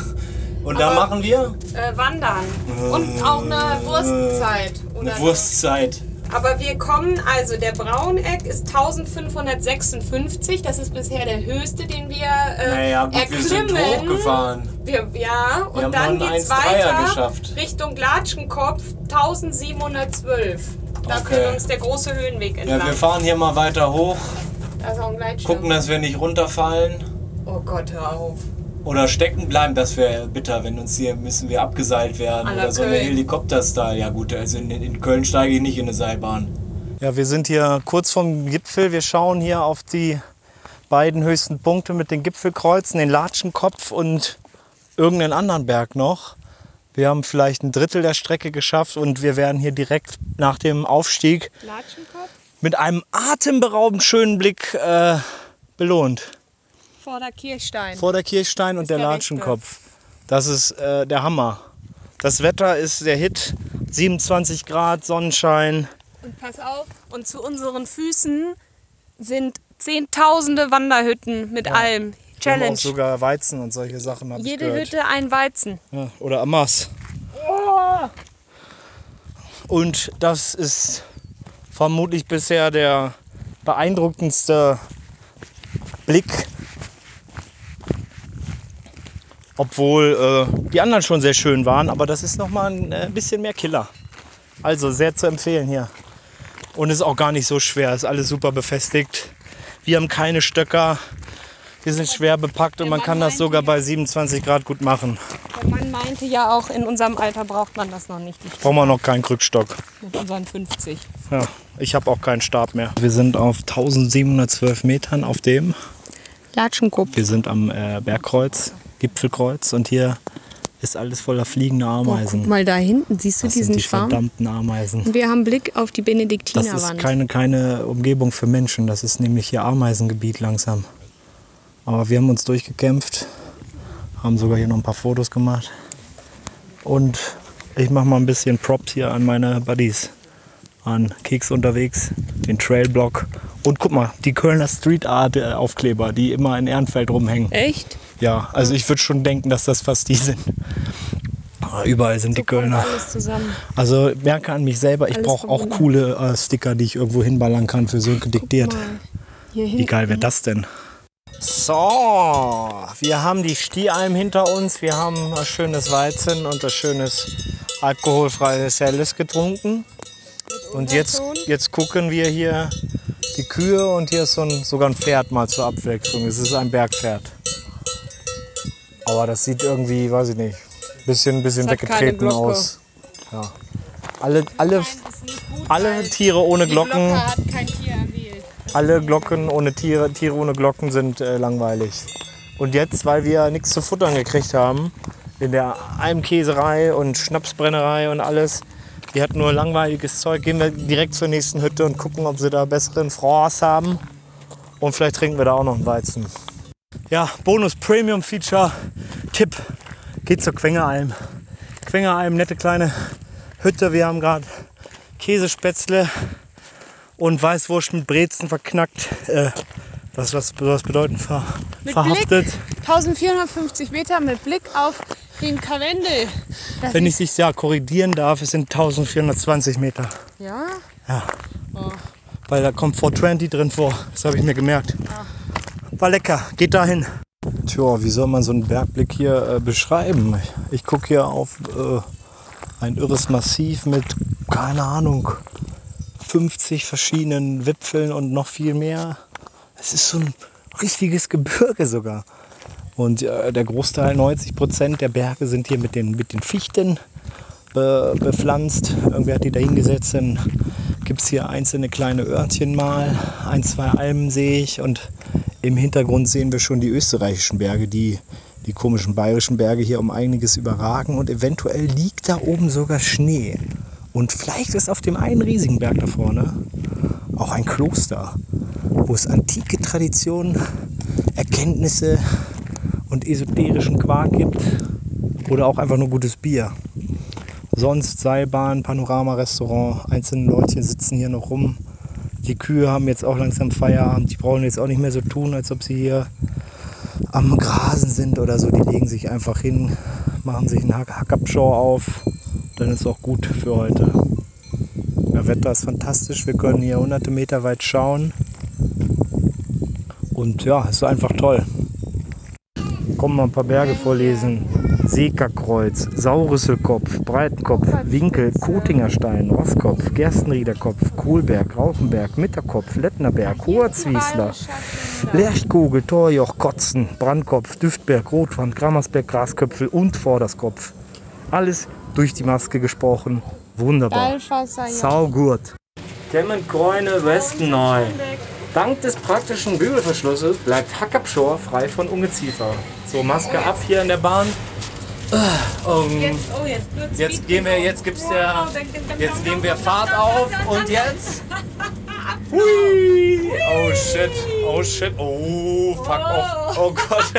Und da machen wir? Äh, Wandern. Und auch eine Wurstzeit. Oder eine Wurstzeit. Aber wir kommen, also der Brauneck ist eintausendfünfhundertsechsundfünfzig, das ist bisher der höchste, den wir äh, naja, gut, erklimmen. Wir sind hochgefahren. Wir, ja, und wir dann geht es weiter geschafft. Richtung Latschenkopf, eintausendsiebenhundertzwölf. Da okay. führt uns der große Höhenweg entlang. Ja, wir fahren hier mal weiter hoch, da ist auch ein Gleitschirm. gucken, dass wir nicht runterfallen. Oh Gott, hör auf. Oder stecken bleiben, das wäre bitter, wenn uns hier müssen wir abgeseilt werden. Aller oder so eine Helikopter-Style. Ja gut, also in, in Köln steige ich nicht in eine Seilbahn. Ja, wir sind hier kurz vom Gipfel. Wir schauen hier auf die beiden höchsten Punkte mit den Gipfelkreuzen, den Latschenkopf und irgendeinen anderen Berg noch. Wir haben vielleicht ein Drittel der Strecke geschafft und wir werden hier direkt nach dem Aufstieg Latschenkopf? Mit einem atemberaubend schönen Blick äh, belohnt. Vor der Kirchstein. Vor der Kirchstein und der, der Latschenkopf. Das ist äh, der Hammer. Das Wetter ist der Hit. siebenundzwanzig Grad, Sonnenschein. Und pass auf, und zu unseren Füßen sind zehntausende Wanderhütten mit ja. allem. Challenge. Wir haben auch sogar Weizen und solche Sachen. Jede Hütte ein Weizen. Ja, oder Amas. Oh. Und das ist vermutlich bisher der beeindruckendste Blick. Obwohl äh, die anderen schon sehr schön waren, aber das ist nochmal ein äh, bisschen mehr Killer. Also sehr zu empfehlen hier. Und ist auch gar nicht so schwer, ist alles super befestigt. Wir haben keine Stöcker, wir sind schwer bepackt und man kann das sogar bei siebenundzwanzig Grad gut machen. Der Mann meinte ja auch, in unserem Alter braucht man das noch nicht. Brauchen wir noch keinen Krückstock. Mit unseren fünfzig. Ja, ich habe auch keinen Stab mehr. Wir sind auf eintausendsiebenhundertzwölf Metern auf dem Latschenkopf. Wir sind am äh, Bergkreuz, Gipfelkreuz, und hier ist alles voller fliegender Ameisen. Boah, guck mal da hinten, siehst du das diesen sind die Schwarm? Verdammten Ameisen. Und wir haben Blick auf die Benediktinerwand. Das ist keine, keine Umgebung für Menschen, das ist nämlich hier Ameisengebiet langsam. Aber wir haben uns durchgekämpft, haben sogar hier noch ein paar Fotos gemacht. Und ich mache mal ein bisschen Props hier an meine Buddies. An Keks unterwegs, den Trailblock und guck mal, die Kölner Street Art Aufkleber, die immer in Ehrenfeld rumhängen. Echt? Ja, also ich würde schon denken, dass das fast die sind. Überall sind So die Kölner. kommt alles zusammen. Also merke an mich selber, ich Alles brauche auch verbunden. coole äh, Sticker, die ich irgendwo hinballern kann für Sönke diktiert. Hier Wie geil wäre das denn? So, wir haben die Stiealm hinter uns, wir haben ein schönes Weizen und ein schönes alkoholfreies Helles getrunken. Und jetzt, jetzt gucken wir hier die Kühe und hier ist so ein, sogar ein Pferd mal zur Abwechslung. Es ist ein Bergpferd. Aber das sieht irgendwie, weiß ich nicht, ein bisschen, bisschen Es hat keine weggetreten Glocke. aus. Ja. Alle, alle, alle Tiere ohne Glocken. hat kein Tier erwählt. Alle Glocken ohne Tiere, Tiere ohne Glocken sind äh, langweilig. Und jetzt, weil wir nichts zu futtern gekriegt haben, in der Almkäserei und Schnapsbrennerei und alles, die hat nur langweiliges Zeug, gehen wir direkt zur nächsten Hütte und gucken, ob sie da besseren Frost haben. Und vielleicht trinken wir da auch noch einen Weizen. Ja, Bonus Premium Feature Tipp, geht zur Quengeralm. Quengeralm, nette kleine Hütte. Wir haben gerade Käsespätzle und Weißwurst mit Brezen verknackt. Äh, was, was soll das bedeuten? Ver, Mit verhaftet. Blick, eintausendvierhundertfünfzig Meter mit Blick auf den Karwendel. Das Wenn ich ist, dich ja korrigieren darf, es sind eintausendvierhundertzwanzig Meter. ja? Ja. Oh. Weil da kommt vier zwanzig drin vor. Das habe ich mir gemerkt. War lecker. Geht dahin. Tja, wie soll man so einen Bergblick hier äh, beschreiben? Ich, ich gucke hier auf äh, ein irres Massiv mit, keine Ahnung, fünfzig verschiedenen Wipfeln und noch viel mehr. Es ist so ein richtiges Gebirge sogar. Und äh, der Großteil, neunzig Prozent der Berge sind hier mit den, mit den Fichten be, bepflanzt. Irgendwer hat die da hingesetzt. Dann gibt es hier einzelne kleine Örtchen mal. Ein, zwei Almen sehe ich. Und im Hintergrund sehen wir schon die österreichischen Berge, die die komischen bayerischen Berge hier um einiges überragen. Und eventuell liegt da oben sogar Schnee. Und vielleicht ist auf dem einen riesigen Berg da vorne auch ein Kloster, wo es antike Traditionen, Erkenntnisse und esoterischen Quark gibt. Oder auch einfach nur gutes Bier. Sonst Seilbahn, Panorama-Restaurant, einzelne Leute sitzen hier noch rum. Die Kühe haben jetzt auch langsam Feierabend. Die brauchen jetzt auch nicht mehr so tun, als ob sie hier am Grasen sind oder so. Die legen sich einfach hin, machen sich einen Hackabschau auf. Dann ist auch gut für heute. Das Wetter ist fantastisch. Wir können hier hunderte Meter weit schauen. Und ja, es ist einfach toll. Kommen wir ein paar Berge vorlesen. Seekerkreuz, Saurüsselkopf, Breitenkopf, Winkel, Kotingerstein, Rosskopf, Gerstenriederkopf, Kohlberg, Rauchenberg, Mitterkopf, Lettnerberg, Hoher Zwiesler, Lerchkogel, Torjoch, Kotzen, Brandkopf, Düftberg, Rotwand, Grammersberg, Grasköpfel und Vorderskopf. Alles durch die Maske gesprochen. Wunderbar. Saugut. Kemmenkreune Westenneu. Dank des praktischen Bügelverschlusses bleibt Hackabschor frei von Ungeziefer. So, Maske ab hier in der Bahn. Um, Jetzt, oh, jetzt, wird's jetzt gehen wir, jetzt gibt's der, jetzt nehmen wir Fahrt auf und jetzt. Hui! Oh shit, oh shit, oh fuck off, oh Gott.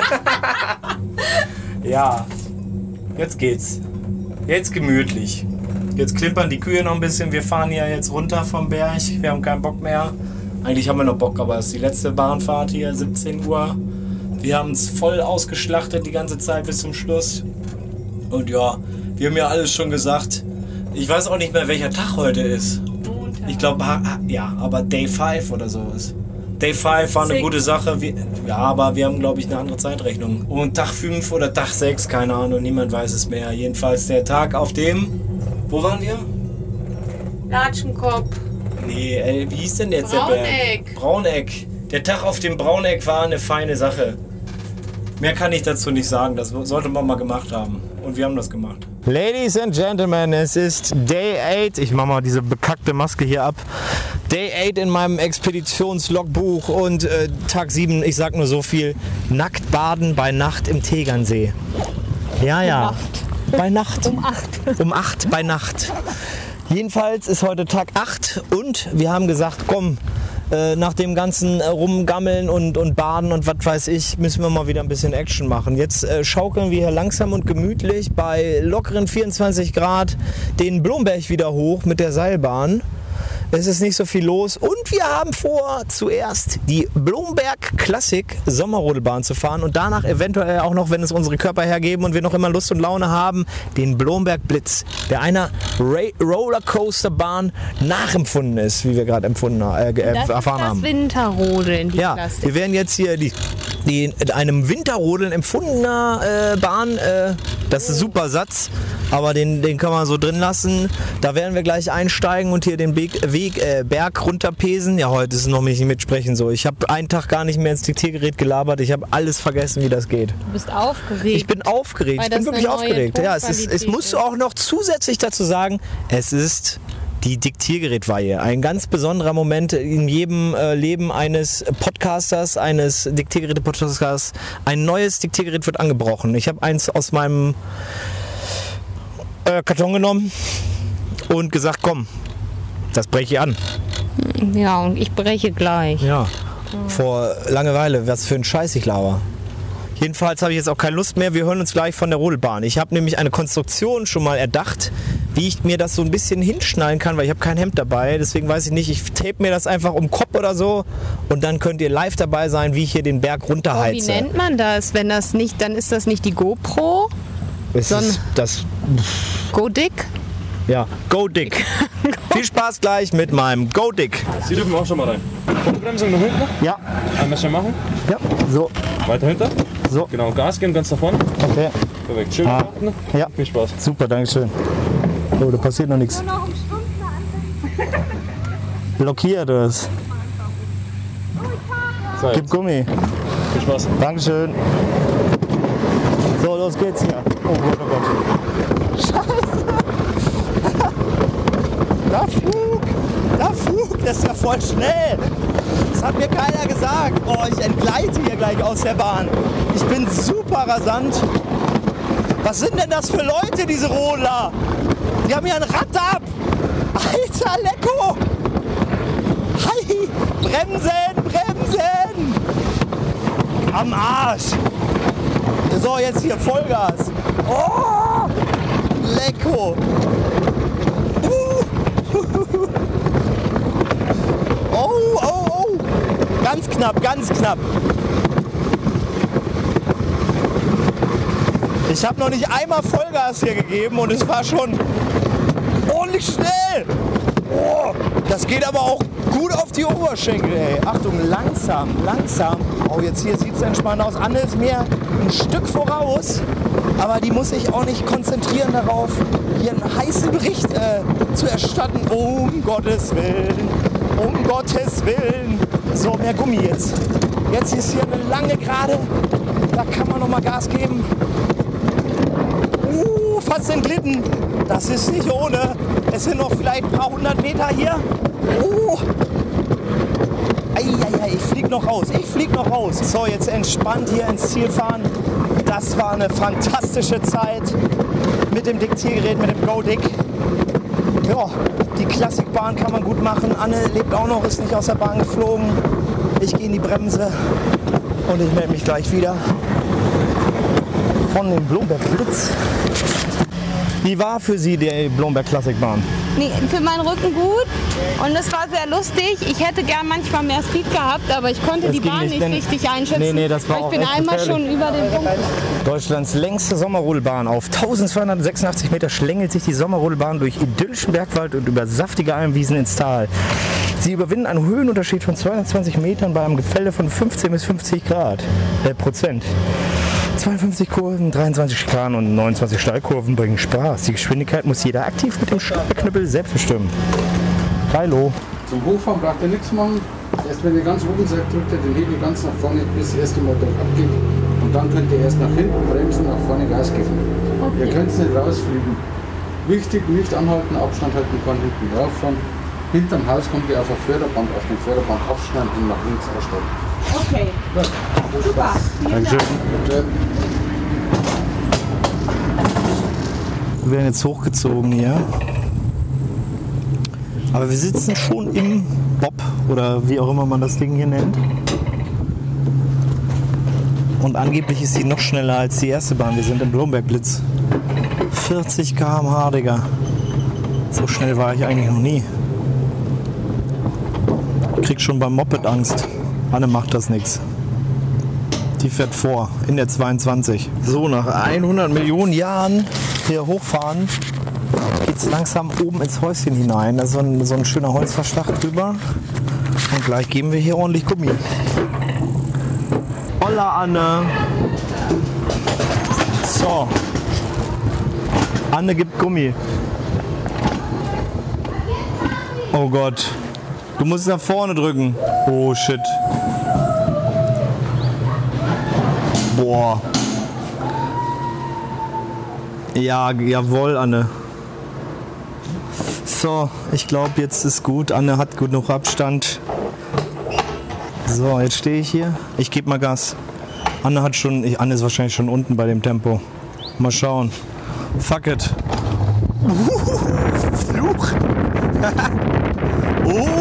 Ja, jetzt geht's. Jetzt gemütlich. Jetzt klimpern die Kühe noch ein bisschen. Wir fahren hier jetzt runter vom Berg. Wir haben keinen Bock mehr. Eigentlich haben wir noch Bock, aber es ist die letzte Bahnfahrt hier, siebzehn Uhr. Wir haben es voll ausgeschlachtet die ganze Zeit bis zum Schluss. Und ja, wir haben ja alles schon gesagt. Ich weiß auch nicht mehr, welcher Tag heute ist. Montag. Ich glaube, ja, aber Day fünf oder sowas. Day fünf war eine Six. gute Sache. Wir, ja, aber wir haben, glaube ich, eine andere Zeitrechnung. Und Tag fünf oder Tag sechs, keine Ahnung, niemand weiß es mehr. Jedenfalls der Tag auf dem... Wo waren wir? Latschenkopf. Nee, ey, wie hieß denn jetzt der Berg? Brauneck. Brauneck. Der Tag auf dem Brauneck war eine feine Sache. Mehr kann ich dazu nicht sagen, das sollte man mal gemacht haben. Und wir haben das gemacht. Ladies and Gentlemen, es ist Day acht. Ich mache mal diese bekackte Maske hier ab. Day acht in meinem Expeditionslogbuch und äh, Tag sieben, ich sag nur so viel, nackt baden bei Nacht im Tegernsee. Ja, ja. Bei Nacht. Um acht. Um acht bei Nacht. Jedenfalls ist heute Tag acht und wir haben gesagt, komm, äh, nach dem ganzen äh, Rumgammeln und, und Baden und was weiß ich, müssen wir mal wieder ein bisschen Action machen. Jetzt äh, schaukeln wir hier langsam und gemütlich bei lockeren vierundzwanzig Grad den Blomberg wieder hoch mit der Seilbahn. Es ist nicht so viel los und wir haben vor, zuerst die Blomberg Classic Sommerrodelbahn zu fahren und danach eventuell auch noch, wenn es unsere Körper hergeben und wir noch immer Lust und Laune haben, den Blomberg Blitz, der einer Ra- Rollercoasterbahn nachempfunden ist, wie wir gerade empfunden äh, äh, Das erfahren ist das haben. Winterrodeln, die Ja, Klassik. wir werden jetzt hier die, die in einem Winterrodeln empfundener äh, Bahn, äh, das ist ein super Satz, aber den, den kann man so drin lassen. Da werden wir gleich einsteigen und hier den Weg, Weg äh, Berg runterpesen. Ja, heute ist es noch nicht mitsprechen so. Ich habe einen Tag gar nicht mehr ins Diktiergerät gelabert. Ich habe alles vergessen, wie das geht. Du bist aufgeregt. Ich bin aufgeregt. Weil Ich bin das wirklich eine neue aufgeregt. Ja, es, ist, es Tonqualität muss ist. auch noch zusätzlich dazu sagen, es ist die Diktiergerätweihe. Ein ganz besonderer Moment in jedem äh, Leben eines Podcasters, eines Diktiergeräte-Podcasters. Ein neues Diktiergerät wird angebrochen. Ich habe eins aus meinem äh, Karton genommen und gesagt, komm, das breche ich an. Ja, und ich breche gleich. Ja. Vor Langeweile, was für ein Scheiß ich laber. Jedenfalls habe ich jetzt auch keine Lust mehr. Wir hören uns gleich von der Rodelbahn. Ich habe nämlich eine Konstruktion schon mal erdacht, wie ich mir das so ein bisschen hinschnallen kann, weil ich habe kein Hemd dabei. Deswegen weiß ich nicht, ich tape mir das einfach um den Kopf oder so und dann könnt ihr live dabei sein, wie ich hier den Berg Wie runterheize. nennt man das? Wenn das nicht, dann ist das nicht die GoPro? Es so ein- ist das, Go Dick? ja, Go Dick. Viel Spaß gleich mit meinem Go Dick. Sie dürfen auch schon mal rein. Vorbremsung nach hinten. Ja, Einmal schon machen. ja, so, Weiter hinter. so, Genau, Gas geben, ganz nach vorne. okay. Perfekt. Schön Ah. beachten. Ja. Viel Spaß. Super, dankeschön. Oh, da passiert noch nichts. Blockiert es. So, Gib Gummi. viel Spaß. Dankeschön. So, los geht's hier. Oh Gott, oh Gott. Scheiße. Da Flug. Da Flug. Das ist ja voll schnell. Das hat mir keiner gesagt. Oh, ich entgleite hier gleich aus der Bahn. Ich bin super rasant. Was sind denn das für Leute, diese Rodler? Die haben ja ein Rad ab. Alter, Lecko. Hi. Bremsen, bremsen. Am Arsch. So, jetzt hier Vollgas. Oh, Lecko. Uh. Oh, oh, oh. Ganz knapp, ganz knapp. Ich habe noch nicht einmal Vollgas hier gegeben und es war schon ordentlich schnell. Oh, das geht aber auch gut auf die Oberschenkel, ey. Achtung, langsam, langsam. Oh, jetzt hier sieht es entspannt aus. Anne ist mir ein Stück voraus, aber die muss sich auch nicht konzentrieren darauf, hier einen heißen Bericht äh, zu erstatten. Um Gottes Willen, um Gottes Willen. So, mehr Gummi jetzt. Jetzt ist hier eine lange Gerade. Da kann man noch mal Gas geben. Uh, fast entglitten. Das ist nicht ohne. Es sind noch vielleicht ein paar hundert Meter hier. Uh. Eieiei, ich flieg noch raus. Ich flieg noch raus. So, jetzt entspannt hier ins Ziel fahren. Das war eine fantastische Zeit mit dem Diktiergerät, mit dem Go Dick. Ja, die Klassikbahn kann man gut machen. Anne lebt auch noch, ist nicht aus der Bahn geflogen. Ich gehe in die Bremse und ich melde mich gleich wieder von dem Blomberg Blitz. Wie war für Sie die Blomberg Klassikbahn? Nee, für meinen Rücken gut und es war sehr lustig. Ich hätte gern manchmal mehr Speed gehabt, aber ich konnte Das die ging Bahn nicht, nicht denn- richtig einschätzen. Nee, nee, das war weil auch ich bin echt einmal gefährlich. schon über den Punkt. Deutschlands längste Sommerrodelbahn. Auf eintausendzweihundertsechsundachtzig Meter schlängelt sich die Sommerrodelbahn durch idyllischen Bergwald und über saftige Almwiesen ins Tal. Sie überwinden einen Höhenunterschied von zweihundertzwanzig Metern bei einem Gefälle von fünfzehn bis fünfzig Grad. Äh, Prozent. zweiundfünfzig Kurven, dreiundzwanzig Schikanen und neunundzwanzig Steilkurven bringen Spaß. Die Geschwindigkeit muss jeder aktiv mit dem Startknüppel selbst bestimmen. Hallo. Zum Hochfahren braucht ihr nichts machen. Erst wenn ihr ganz oben seid, drückt ihr den Hebel ganz nach vorne, bis das erste Mal Druck abgeht. Und dann könnt ihr erst nach hinten bremsen, nach vorne Gas geben. Ihr könnt es nicht rausfliegen. Wichtig, nicht anhalten, Abstand halten, kann hinten drauf fahren. Hinterm Haus kommt ihr auf ein Förderband, auf dem Förderband aufschneiden und nach links aussteigen. Okay, super. Dankeschön. Bitte. Wir werden jetzt hochgezogen hier. Aber wir sitzen schon im Bob oder wie auch immer man das Ding hier nennt. Und angeblich ist sie noch schneller als die erste Bahn. Wir sind im Blomberg Blitz. vierzig Kilometer pro Stunde, Digga. So schnell war ich eigentlich noch nie. Krieg schon beim Moped Angst. Anne macht das nichts. Die fährt vor, in der zweiundzwanzig. So, nach hundert Millionen Jahren hier hochfahren, geht's langsam oben ins Häuschen hinein. Da ist so ein, so ein schöner Holzverschlag drüber. Und gleich geben wir hier ordentlich Gummi. Holla, Anne! So. Anne gibt Gummi. Oh Gott. Du musst nach vorne drücken. Oh shit. Boah. Ja, jawohl, Anne. So, ich glaube, jetzt ist gut. Anne hat genug Abstand. So, jetzt stehe ich hier. Ich gebe mal Gas. Anne hat schon, ich, Anne ist wahrscheinlich schon unten bei dem Tempo. Mal schauen. Fuck it. Fluch. Oh.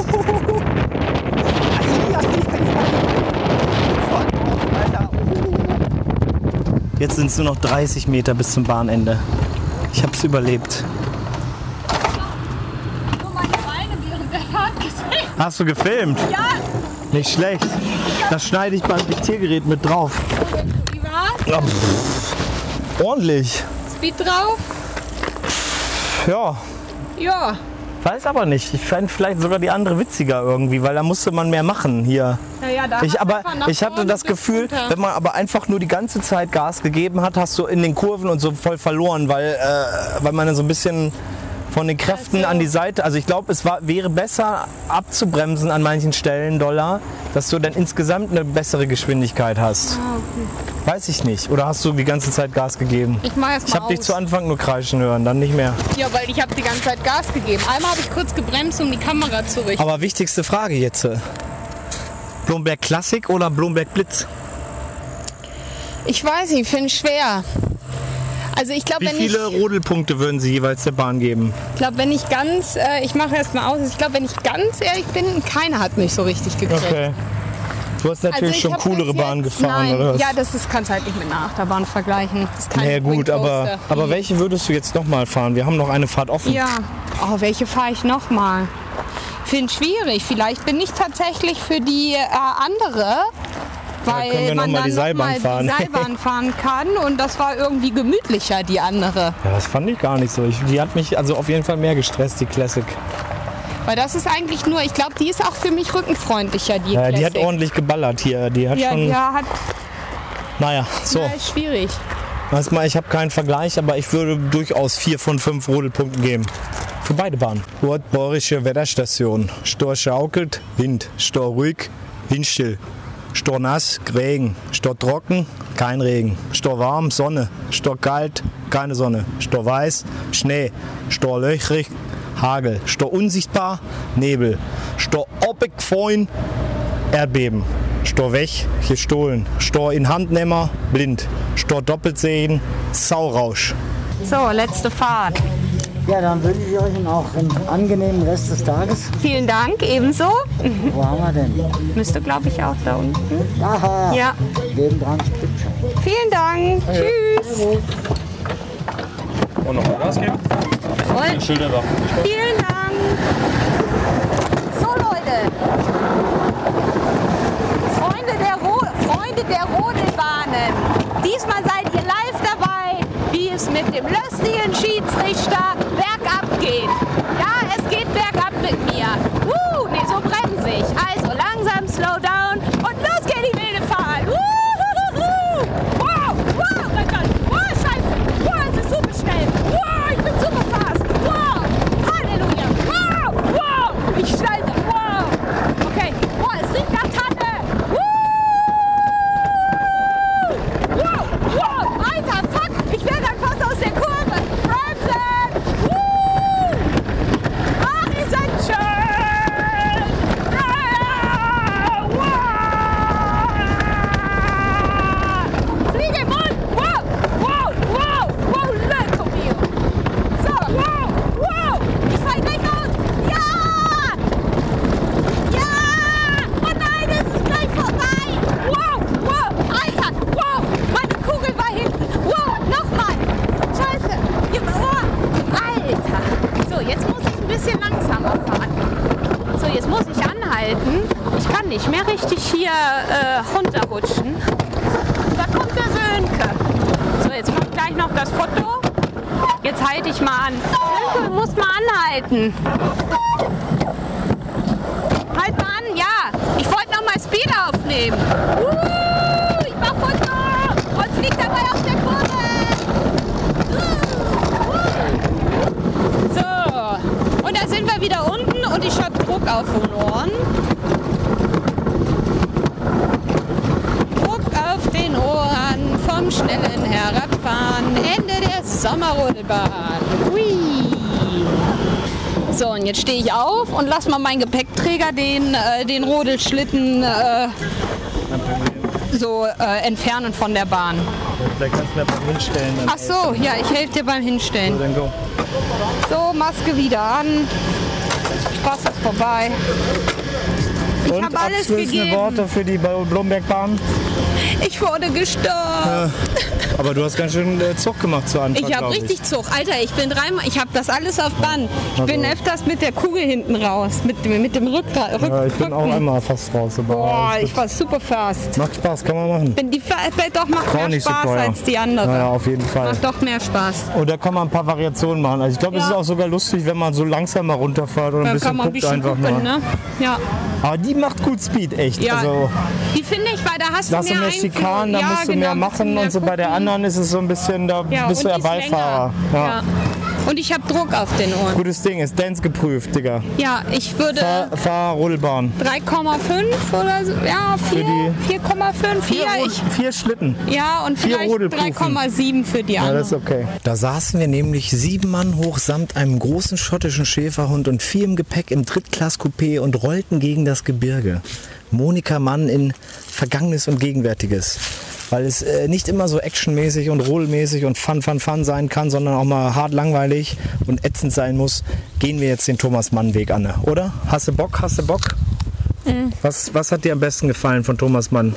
Jetzt sind es nur noch dreißig Meter bis zum Bahnende. Ich habe es überlebt. Nur meine Beine während der Fahrt gesehen. Hast du gefilmt? Ja. Nicht schlecht. Das schneide ich beim Diktiergerät mit drauf. Wie war's? Ja, pff, ordentlich. Speed drauf? Ja, Ja. weiß aber nicht. Ich fand vielleicht sogar die andere witziger irgendwie, weil da musste man mehr machen hier. Naja, da Ich, hat aber einfach nach ich hatte vorne das bis Gefühl, runter. wenn man aber einfach nur die ganze Zeit Gas gegeben hat, hast du in den Kurven und so voll verloren, weil, äh, weil man dann so ein bisschen von den Kräften Also- an die Seite, also ich glaube, es war, wäre besser abzubremsen an manchen Stellen, Dollar, dass du dann insgesamt eine bessere Geschwindigkeit hast. Ah, okay. Weiß ich nicht. Oder hast du die ganze Zeit Gas gegeben? Ich mach erst Ich mal habe dich aus. zu Anfang nur kreischen hören, dann nicht mehr. Ja, weil ich habe die ganze Zeit Gas gegeben. Einmal habe ich kurz gebremst, um die Kamera zu richten. Aber wichtigste Frage jetzt. Blomberg Classic oder Blomberg Blitz? Ich weiß nicht, finde ich schwer. Also ich glaube, Wie wenn viele ich, Rodelpunkte würden Sie jeweils der Bahn geben? glaube, wenn ich ganz, äh, ich mache erst mal aus. Ich glaube, wenn ich ganz ehrlich bin, keiner hat mich so richtig gekriegt. Okay. Du hast natürlich Also ich schon hab coolere bis Bahnen jetzt- gefahren, nein, oder was? Ja, das ist, kannst halt nicht mit einer Achterbahn vergleichen. Das ist kein Naja gut, Wing aber, Coaster. aber welche würdest du jetzt nochmal fahren? Wir haben noch eine Fahrt offen. Ja, oh, welche fahre ich nochmal? Finde schwierig. Vielleicht bin ich tatsächlich für die äh, andere, weil können wir noch man mal dann die Seilbahn noch mal fahren. die Seilbahn fahren kann und das war irgendwie gemütlicher, die andere. Ja, das fand ich gar nicht so. Ich, die hat mich also auf jeden Fall mehr gestresst, die Classic. Weil das ist eigentlich nur, ich glaube, die ist auch für mich rückenfreundlicher, die Ja, die hat Classic. ordentlich geballert hier. Die hat Ja, schon. ja, hat, Naja, so. ja, ist schwierig. Weiß mal, ich habe keinen Vergleich, aber ich würde durchaus vier von fünf Rodelpunkten geben. Für beide Bahnen. Borische Wetterstation. Stor schaukelt, Wind. Stor ruhig, windstill. Stor nass, Regen. Stor trocken, kein Regen. Stor warm, Sonne. Stor kalt, keine Sonne. Stor weiß, Schnee. Stor löchrig, Hagel. Stor unsichtbar, Nebel. Stor oppigfein, Erdbeben. Stor weg, gestohlen. Stor in Handnehmer, blind. Stor doppelt sehen, Saurausch. So, letzte Fahrt. Ja, dann wünsche ich euch auch einen angenehmen Rest des Tages. Vielen Dank, ebenso. Wo haben wir denn? Müsste, glaube ich, auch da unten. Aha, Ja, neben dran. Bitteschön. vielen Dank. Tschüss. Und noch mal Gas geben. Und Schilder da. vielen Dank. So, Leute. Freunde der, Ro Freunde der Rodelbahnen. Diesmal seid ihr live dabei, wie es mit dem lustigen Schiedsrichter bergab geht. Ja, es geht bergab mit mir. Uh, nee, so bremse ich. Also langsam, slow down und los geht die wilde Fahrt. Uh, wow, wow, mein Gott. Wow, scheiße. Wow, es ist super schnell. Wow, ich bin super fast. Wow, Halleluja. Wow, wow, ich schneide. Wow. Okay, wow, es riecht nach Tanne. Wow, wow, wow, Alter, fuck, ich werde dann fast aus der Kurve. äh, runterrutschen. Da kommt der Sönke. So, jetzt kommt gleich noch das Foto. Jetzt halte ich mal an. Sönke, du musst mal anhalten. Halt mal an, ja. Ich wollte noch mal Speed aufnehmen. Uh, ich mach Foto. Und fliegt dabei auf der Kurve. Uh, uh. So. Und da sind wir wieder unten und ich habe Druck auf den Ohren. Druck auf den Ohren vom schnellen Herabfahren. Ende der Sommerrodelbahn. Hui. So, und jetzt stehe ich auf und lass mal meinen Gepäckträger den, äh, den Rodelschlitten äh, so äh, entfernen von der Bahn. Vielleicht kannst du mir beim Hinstellen. Ach so, ja, ich helfe dir beim Hinstellen. Dann go. So, Maske wieder an. Spaß ist vorbei. Ich Und habe alles abschließende gegeben. Worte für die Blombergbahn. Ich wurde gestorben. Aber du hast ganz schön äh, Zug gemacht zu Anfang, Ich habe glaub richtig Zug. Alter, ich bin dreimal, ich habe das alles auf Band. Ich bin öfters mit der Kugel hinten raus, mit, dem- mit dem Rückgrat. Rück, Ja, ich bin auch Rücken. einmal fast raus. Aber Boah, alles ich war super fast. gut. Macht Spaß, kann man machen. Bin die Fa- doch macht Auch mehr nicht so Spaß teuer. als die andere. Naja, auf jeden Fall. Macht doch mehr Spaß. Und da kann man ein paar Variationen machen. Also ich glaube, es Ja. ist auch sogar lustig, wenn man so langsam mal runterfährt oder ein Da bisschen kann man ein guckt bisschen einfach gucken, nur. ne? Ja. Aber die macht gut Speed, echt. Ja. Also Die finde ich, weil da hast da hast du du mehr mehr Schikanen, da Einfluss. musst du Ja, mehr genau, machen mehr und so bei der gucken. anderen ist es so ein bisschen, da Ja, bist du und ja die ist Beifahrer. länger. Ja. Ja. Und ich habe Druck auf den Ohren. Gutes Ding, ist Dance geprüft, Digga. Ja, ich würde Fahr, fahr Rodelbahn. drei Komma fünf oder so. Ja, vier, die- vier Komma fünf. Vier, Ja, Rod- ich, vier Schlitten. ja, und vier vielleicht Rodelkufen. drei Komma sieben für die Ja, anderen. das ist okay. Da saßen wir nämlich sieben Mann hoch samt einem großen schottischen Schäferhund und vier im Gepäck im Drittklass-Coupé und rollten gegen das Gebirge. Monika Mann in Vergangenes und Gegenwärtiges. Weil es äh, nicht immer so actionmäßig und rollmäßig und fun, fun, fun sein kann, sondern auch mal hart langweilig und ätzend sein muss, gehen wir jetzt den Thomas-Mann-Weg an, oder? Hast du Bock? Hast du Bock? Mhm. Was, was hat dir am besten gefallen von Thomas Mann?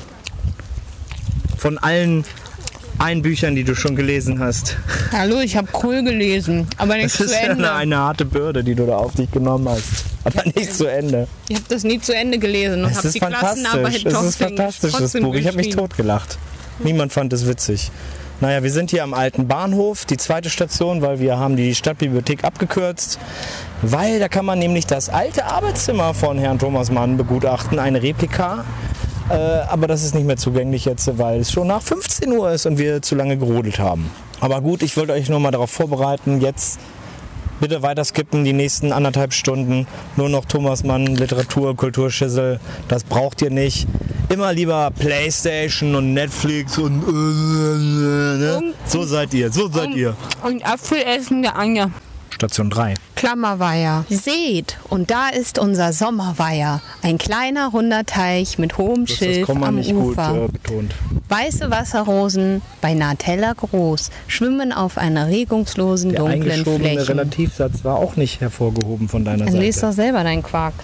Von allen Einbüchern, die du schon gelesen hast. Hallo, ich habe Kohl gelesen, aber nicht Das zu ist ja Ende. eine, eine harte Bürde, die du da auf dich genommen hast. Aber nicht zu Ende. Ich habe das nie zu Ende gelesen und Es habe ist die Klassenarbeit fantastisch. Es ist trotzdem, fantastisch, das trotzdem Buch. Ich habe mich geschrieben. totgelacht. Niemand fand es witzig. Naja, wir sind hier am alten Bahnhof, die zweite Station, weil wir haben die Stadtbibliothek abgekürzt. Weil da kann man nämlich das alte Arbeitszimmer von Herrn Thomas Mann begutachten, eine Replika. Äh, aber das ist nicht mehr zugänglich jetzt, weil es schon nach fünfzehn Uhr ist und wir zu lange gerodelt haben. Aber gut, ich wollte euch nur mal darauf vorbereiten, jetzt bitte weiter skippen, die nächsten anderthalb Stunden. Nur noch Thomas Mann, Literatur, Kulturschüssel, das braucht ihr nicht. Immer lieber Playstation und Netflix und... Ne? So seid ihr, so seid ihr. Und Apfel essen der Anja. Station drei. Klammerweiher. Seht, und da ist unser Sommerweiher. Ein kleiner runder Teich mit hohem Das Schilf Komma am nicht gut Ufer. äh, betont. Weiße Wasserrosen, beinahe tellergroß, schwimmen auf einer regungslosen, Der dunklen eingeschobene Fläche. Relativsatz war auch nicht hervorgehoben von deiner Dann Seite. lest doch selber deinen Quark.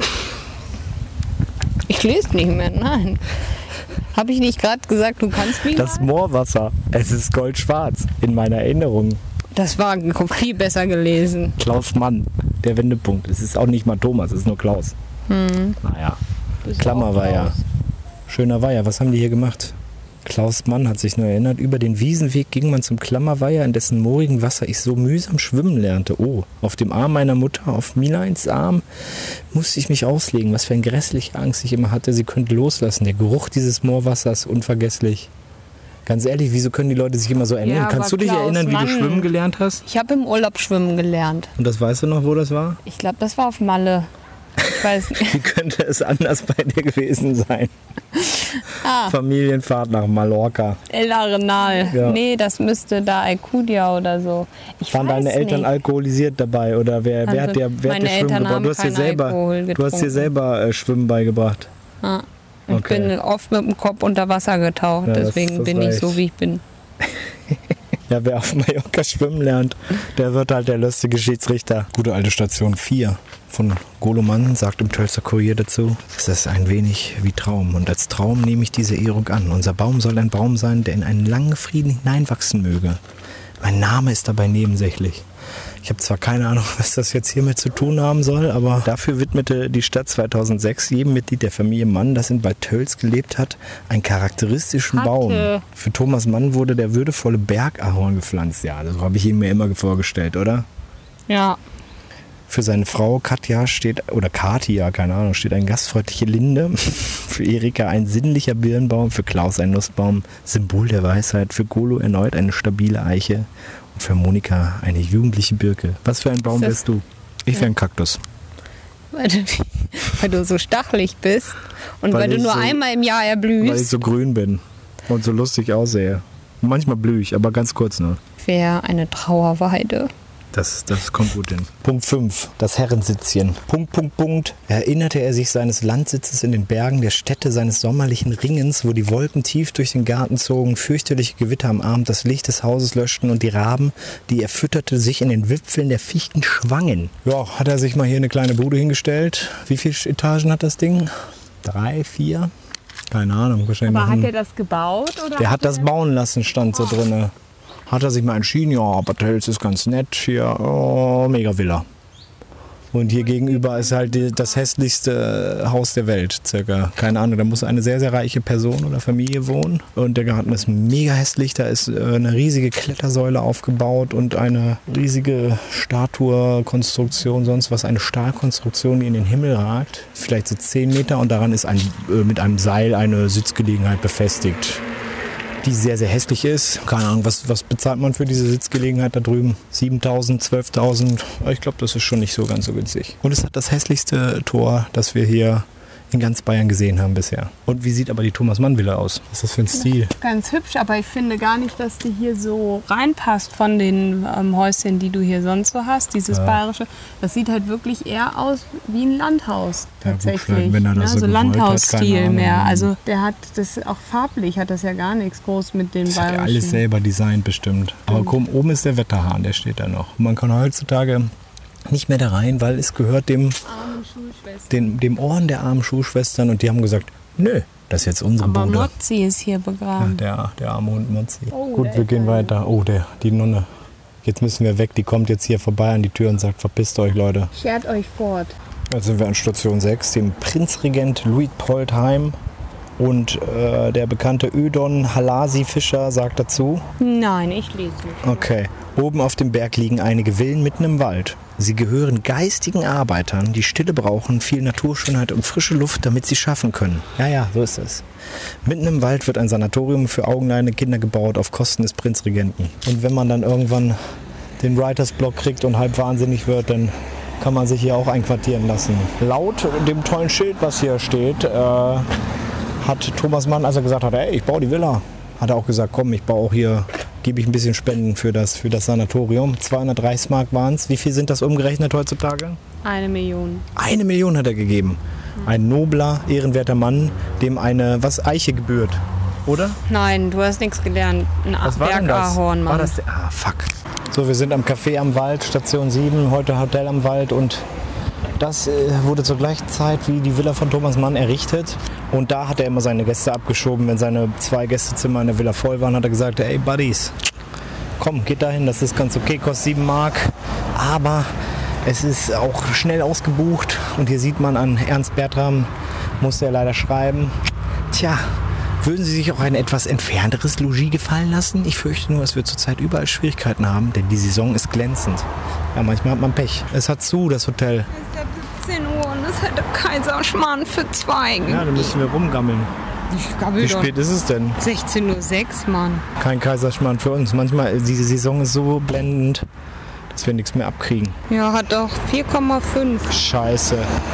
Ich lese nicht mehr, nein. Habe ich nicht gerade gesagt, du kannst nicht Das mal? Moorwasser, es ist goldschwarz, in meiner Erinnerung. Das war viel besser gelesen. Klaus Mann, der Wendepunkt. Es ist auch nicht mal Thomas, es ist nur Klaus. Hm. Naja, Klammerweiher. Schöner Weiher, was haben die hier gemacht? Klaus Mann hat sich nur erinnert, über den Wiesenweg ging man zum Klammerweiher, in dessen moorigen Wasser ich so mühsam schwimmen lernte. Oh, auf dem Arm meiner Mutter, auf Mileins Arm, musste ich mich auslegen. Was für eine grässliche Angst ich immer hatte, sie könnte loslassen. Der Geruch dieses Moorwassers, unvergesslich. Ganz ehrlich, wieso können die Leute sich immer so erinnern? Ja, Kannst du aber dich Klaus erinnern, wie Mann. du schwimmen gelernt hast? Ich habe im Urlaub schwimmen gelernt. Und das weißt du noch, wo das war? Ich glaube, das war auf Malle. Ich weiß nicht. Wie könnte es anders bei dir gewesen sein? Ah. Familienfahrt nach Mallorca. El Arenal. Ja. Nee, das müsste da Alcudia oder so. Ich Waren weiß deine Eltern nicht. alkoholisiert dabei oder wer, wer Also, hat dir, wer hat meine dir Schwimmen Eltern gebracht? haben Du hast dir keinen selber, Alkohol du hast dir getrunken. selber äh, Schwimmen beigebracht. Ja. Ich Okay. bin oft mit dem Kopf unter Wasser getaucht, Ja, das- deswegen das bin ich reicht. so, wie ich bin. Ja, wer auf Mallorca schwimmen lernt, der wird halt der lustige Schiedsrichter. Gute alte Station vier von Goloman sagt im Tölzer Kurier dazu, es ist ein wenig wie Traum und als Traum nehme ich diese Ehrung an. Unser Baum soll ein Baum sein, der in einen langen Frieden hineinwachsen möge. Mein Name ist dabei nebensächlich. Ich habe zwar keine Ahnung, was das jetzt hiermit zu tun haben soll, aber dafür widmete die Stadt zweitausendsechs jedem Mitglied der Familie Mann, das in Bad Tölz gelebt hat, einen charakteristischen Hatte. Baum. Für Thomas Mann wurde der würdevolle Bergahorn gepflanzt. Ja, das habe ich ihm mir immer vorgestellt, oder? Ja. Für seine Frau Katja steht, oder Katia, keine Ahnung, steht eine gastfreundliche Linde. Für Erika ein sinnlicher Birnbaum, für Klaus ein Nussbaum, Symbol der Weisheit. Für Golo erneut eine stabile Eiche und für Monika eine jugendliche Birke. Was für ein Baum wärst du? Ich wäre ein Kaktus. Weil du, weil du so stachelig bist und weil, Weil du ich nur so- einmal im Jahr Weil ich erblühst. so grün bin und so lustig aussehe. Manchmal blühe ich, aber ganz kurz nur. Wäre eine Trauerweide. Das, das kommt gut hin. Punkt fünf. Das Herrensitzchen. Punkt, Punkt, Punkt. Erinnerte er sich seines Landsitzes in den Bergen, der Stätte seines sommerlichen Ringens, wo die Wolken tief durch den Garten zogen, fürchterliche Gewitter am Abend das Licht des Hauses löschten und die Raben, die er fütterte, sich in den Wipfeln der Fichten schwangen. Ja, hat er sich mal hier eine kleine Bude hingestellt. Wie viele Etagen hat das Ding? Drei, vier? Keine Ahnung. Wahrscheinlich Aber noch hat ein- er das gebaut? Oder Der hat das bauen lassen, stand so drinne. Hat er sich mal entschieden, ja, Bad Tölz ist ganz nett, hier, oh, mega Villa. Und hier gegenüber ist halt die, das hässlichste Haus der Welt, circa. Keine Ahnung, da muss eine sehr, sehr reiche Person oder Familie wohnen. Und der Garten ist mega hässlich, da ist äh, eine riesige Klettersäule aufgebaut und eine riesige Statue-Konstruktion, sonst was, eine Stahlkonstruktion, die in den Himmel ragt. Vielleicht so zehn Meter und daran ist ein, äh, mit einem Seil eine Sitzgelegenheit befestigt, die sehr, sehr hässlich ist. Keine Ahnung, was, was bezahlt man für diese Sitzgelegenheit da drüben? siebentausend, zwölftausend? Ich glaube, das ist schon nicht so ganz so günstig. Und es hat das hässlichste Tor, das wir hier in ganz Bayern gesehen haben bisher. Und wie sieht aber die Thomas-Mann-Villa aus? Was ist das für ein Stil? Ganz hübsch, aber ich finde gar nicht, dass die hier so reinpasst von den ähm, Häuschen, die du hier sonst so hast. Dieses Ja. bayerische, das sieht halt wirklich eher aus wie ein Landhaus Ja, gut, tatsächlich. vielleicht, wenn er das ne? so So gewollt hat, keine Landhausstil Ahnung. mehr. Also der hat das auch farblich, hat das ja gar nichts groß mit den Das hat er bayerischen. alles selber designt bestimmt. Aber komm, oben ist der Wetterhahn, der steht da noch. Und man kann heutzutage nicht mehr da rein, weil es gehört dem, Armen Schulschwestern. dem, dem Ohren der armen Schulschwestern und die haben gesagt, nö, das ist jetzt unsere Aber Bude. Mozzi ist hier Ja, begraben. der, der arme Hund Mozzi. Oh, Gut, der wir ist gehen da. weiter. Oh, der, die Nonne. Jetzt müssen wir weg. Die kommt jetzt hier vorbei an die Tür und sagt, verpisst euch, Leute. Schert euch fort. Jetzt sind wir an Station sechs, dem Prinzregent Luitpoldheim. Und äh, der bekannte Ödon Halasi-Fischer sagt dazu, Nein, ich lese nicht. okay, oben auf dem Berg liegen einige Villen mitten im Wald. Sie gehören geistigen Arbeitern, die Stille brauchen, viel Naturschönheit und frische Luft, damit sie schaffen können. Ja, ja, so ist es. Mitten im Wald wird ein Sanatorium für augenleidende Kinder gebaut auf Kosten des Prinzregenten. Und wenn man dann irgendwann den Writers Block kriegt und halb wahnsinnig wird, dann kann man sich hier auch einquartieren lassen. Laut dem tollen Schild, was hier steht, äh, hat Thomas Mann, als er gesagt hat, ey, ich baue die Villa, hat er auch gesagt, komm, ich baue auch hier, gebe ich ein bisschen Spenden für das, für das Sanatorium. zweihundertdreißig Mark waren es. Wie viel sind das umgerechnet heutzutage? Eine Million. Eine Million hat er gegeben. Ein nobler, ehrenwerter Mann, dem eine, was, Eiche gebührt, oder? Nein, du hast nichts gelernt. Ein Was war denn das? Bergahorn, War Mann. das der? Ah, fuck. So, wir sind am Café am Wald, Station sieben, heute Hotel am Wald und das äh, wurde zur gleichen Zeit wie die Villa von Thomas Mann errichtet. Und da hat er immer seine Gäste abgeschoben. Wenn seine zwei Gästezimmer in der Villa voll waren, hat er gesagt, ey Buddies, komm, geht dahin, das ist ganz okay, kostet sieben Mark. Aber es ist auch schnell ausgebucht. Und hier sieht man an Ernst Bertram, musste er leider schreiben, tja, würden Sie sich auch ein etwas entfernteres Logis gefallen lassen? Ich fürchte nur, dass wir zurzeit überall Schwierigkeiten haben, denn die Saison ist glänzend. Ja, manchmal hat man Pech. Es hat zu, das Hotel. Es ist ja siebzehn Uhr und es hätte Kaiserschmarrn für zwei. Ja, da müssen wir rumgammeln. Ich glaube Wie doch. spät ist es denn? sechzehn Uhr sechs, Mann. Kein Kaiserschmarrn für uns. Manchmal, diese Saison ist so blendend, dass wir nichts mehr abkriegen. Ja, hat doch vier Komma fünf. Scheiße.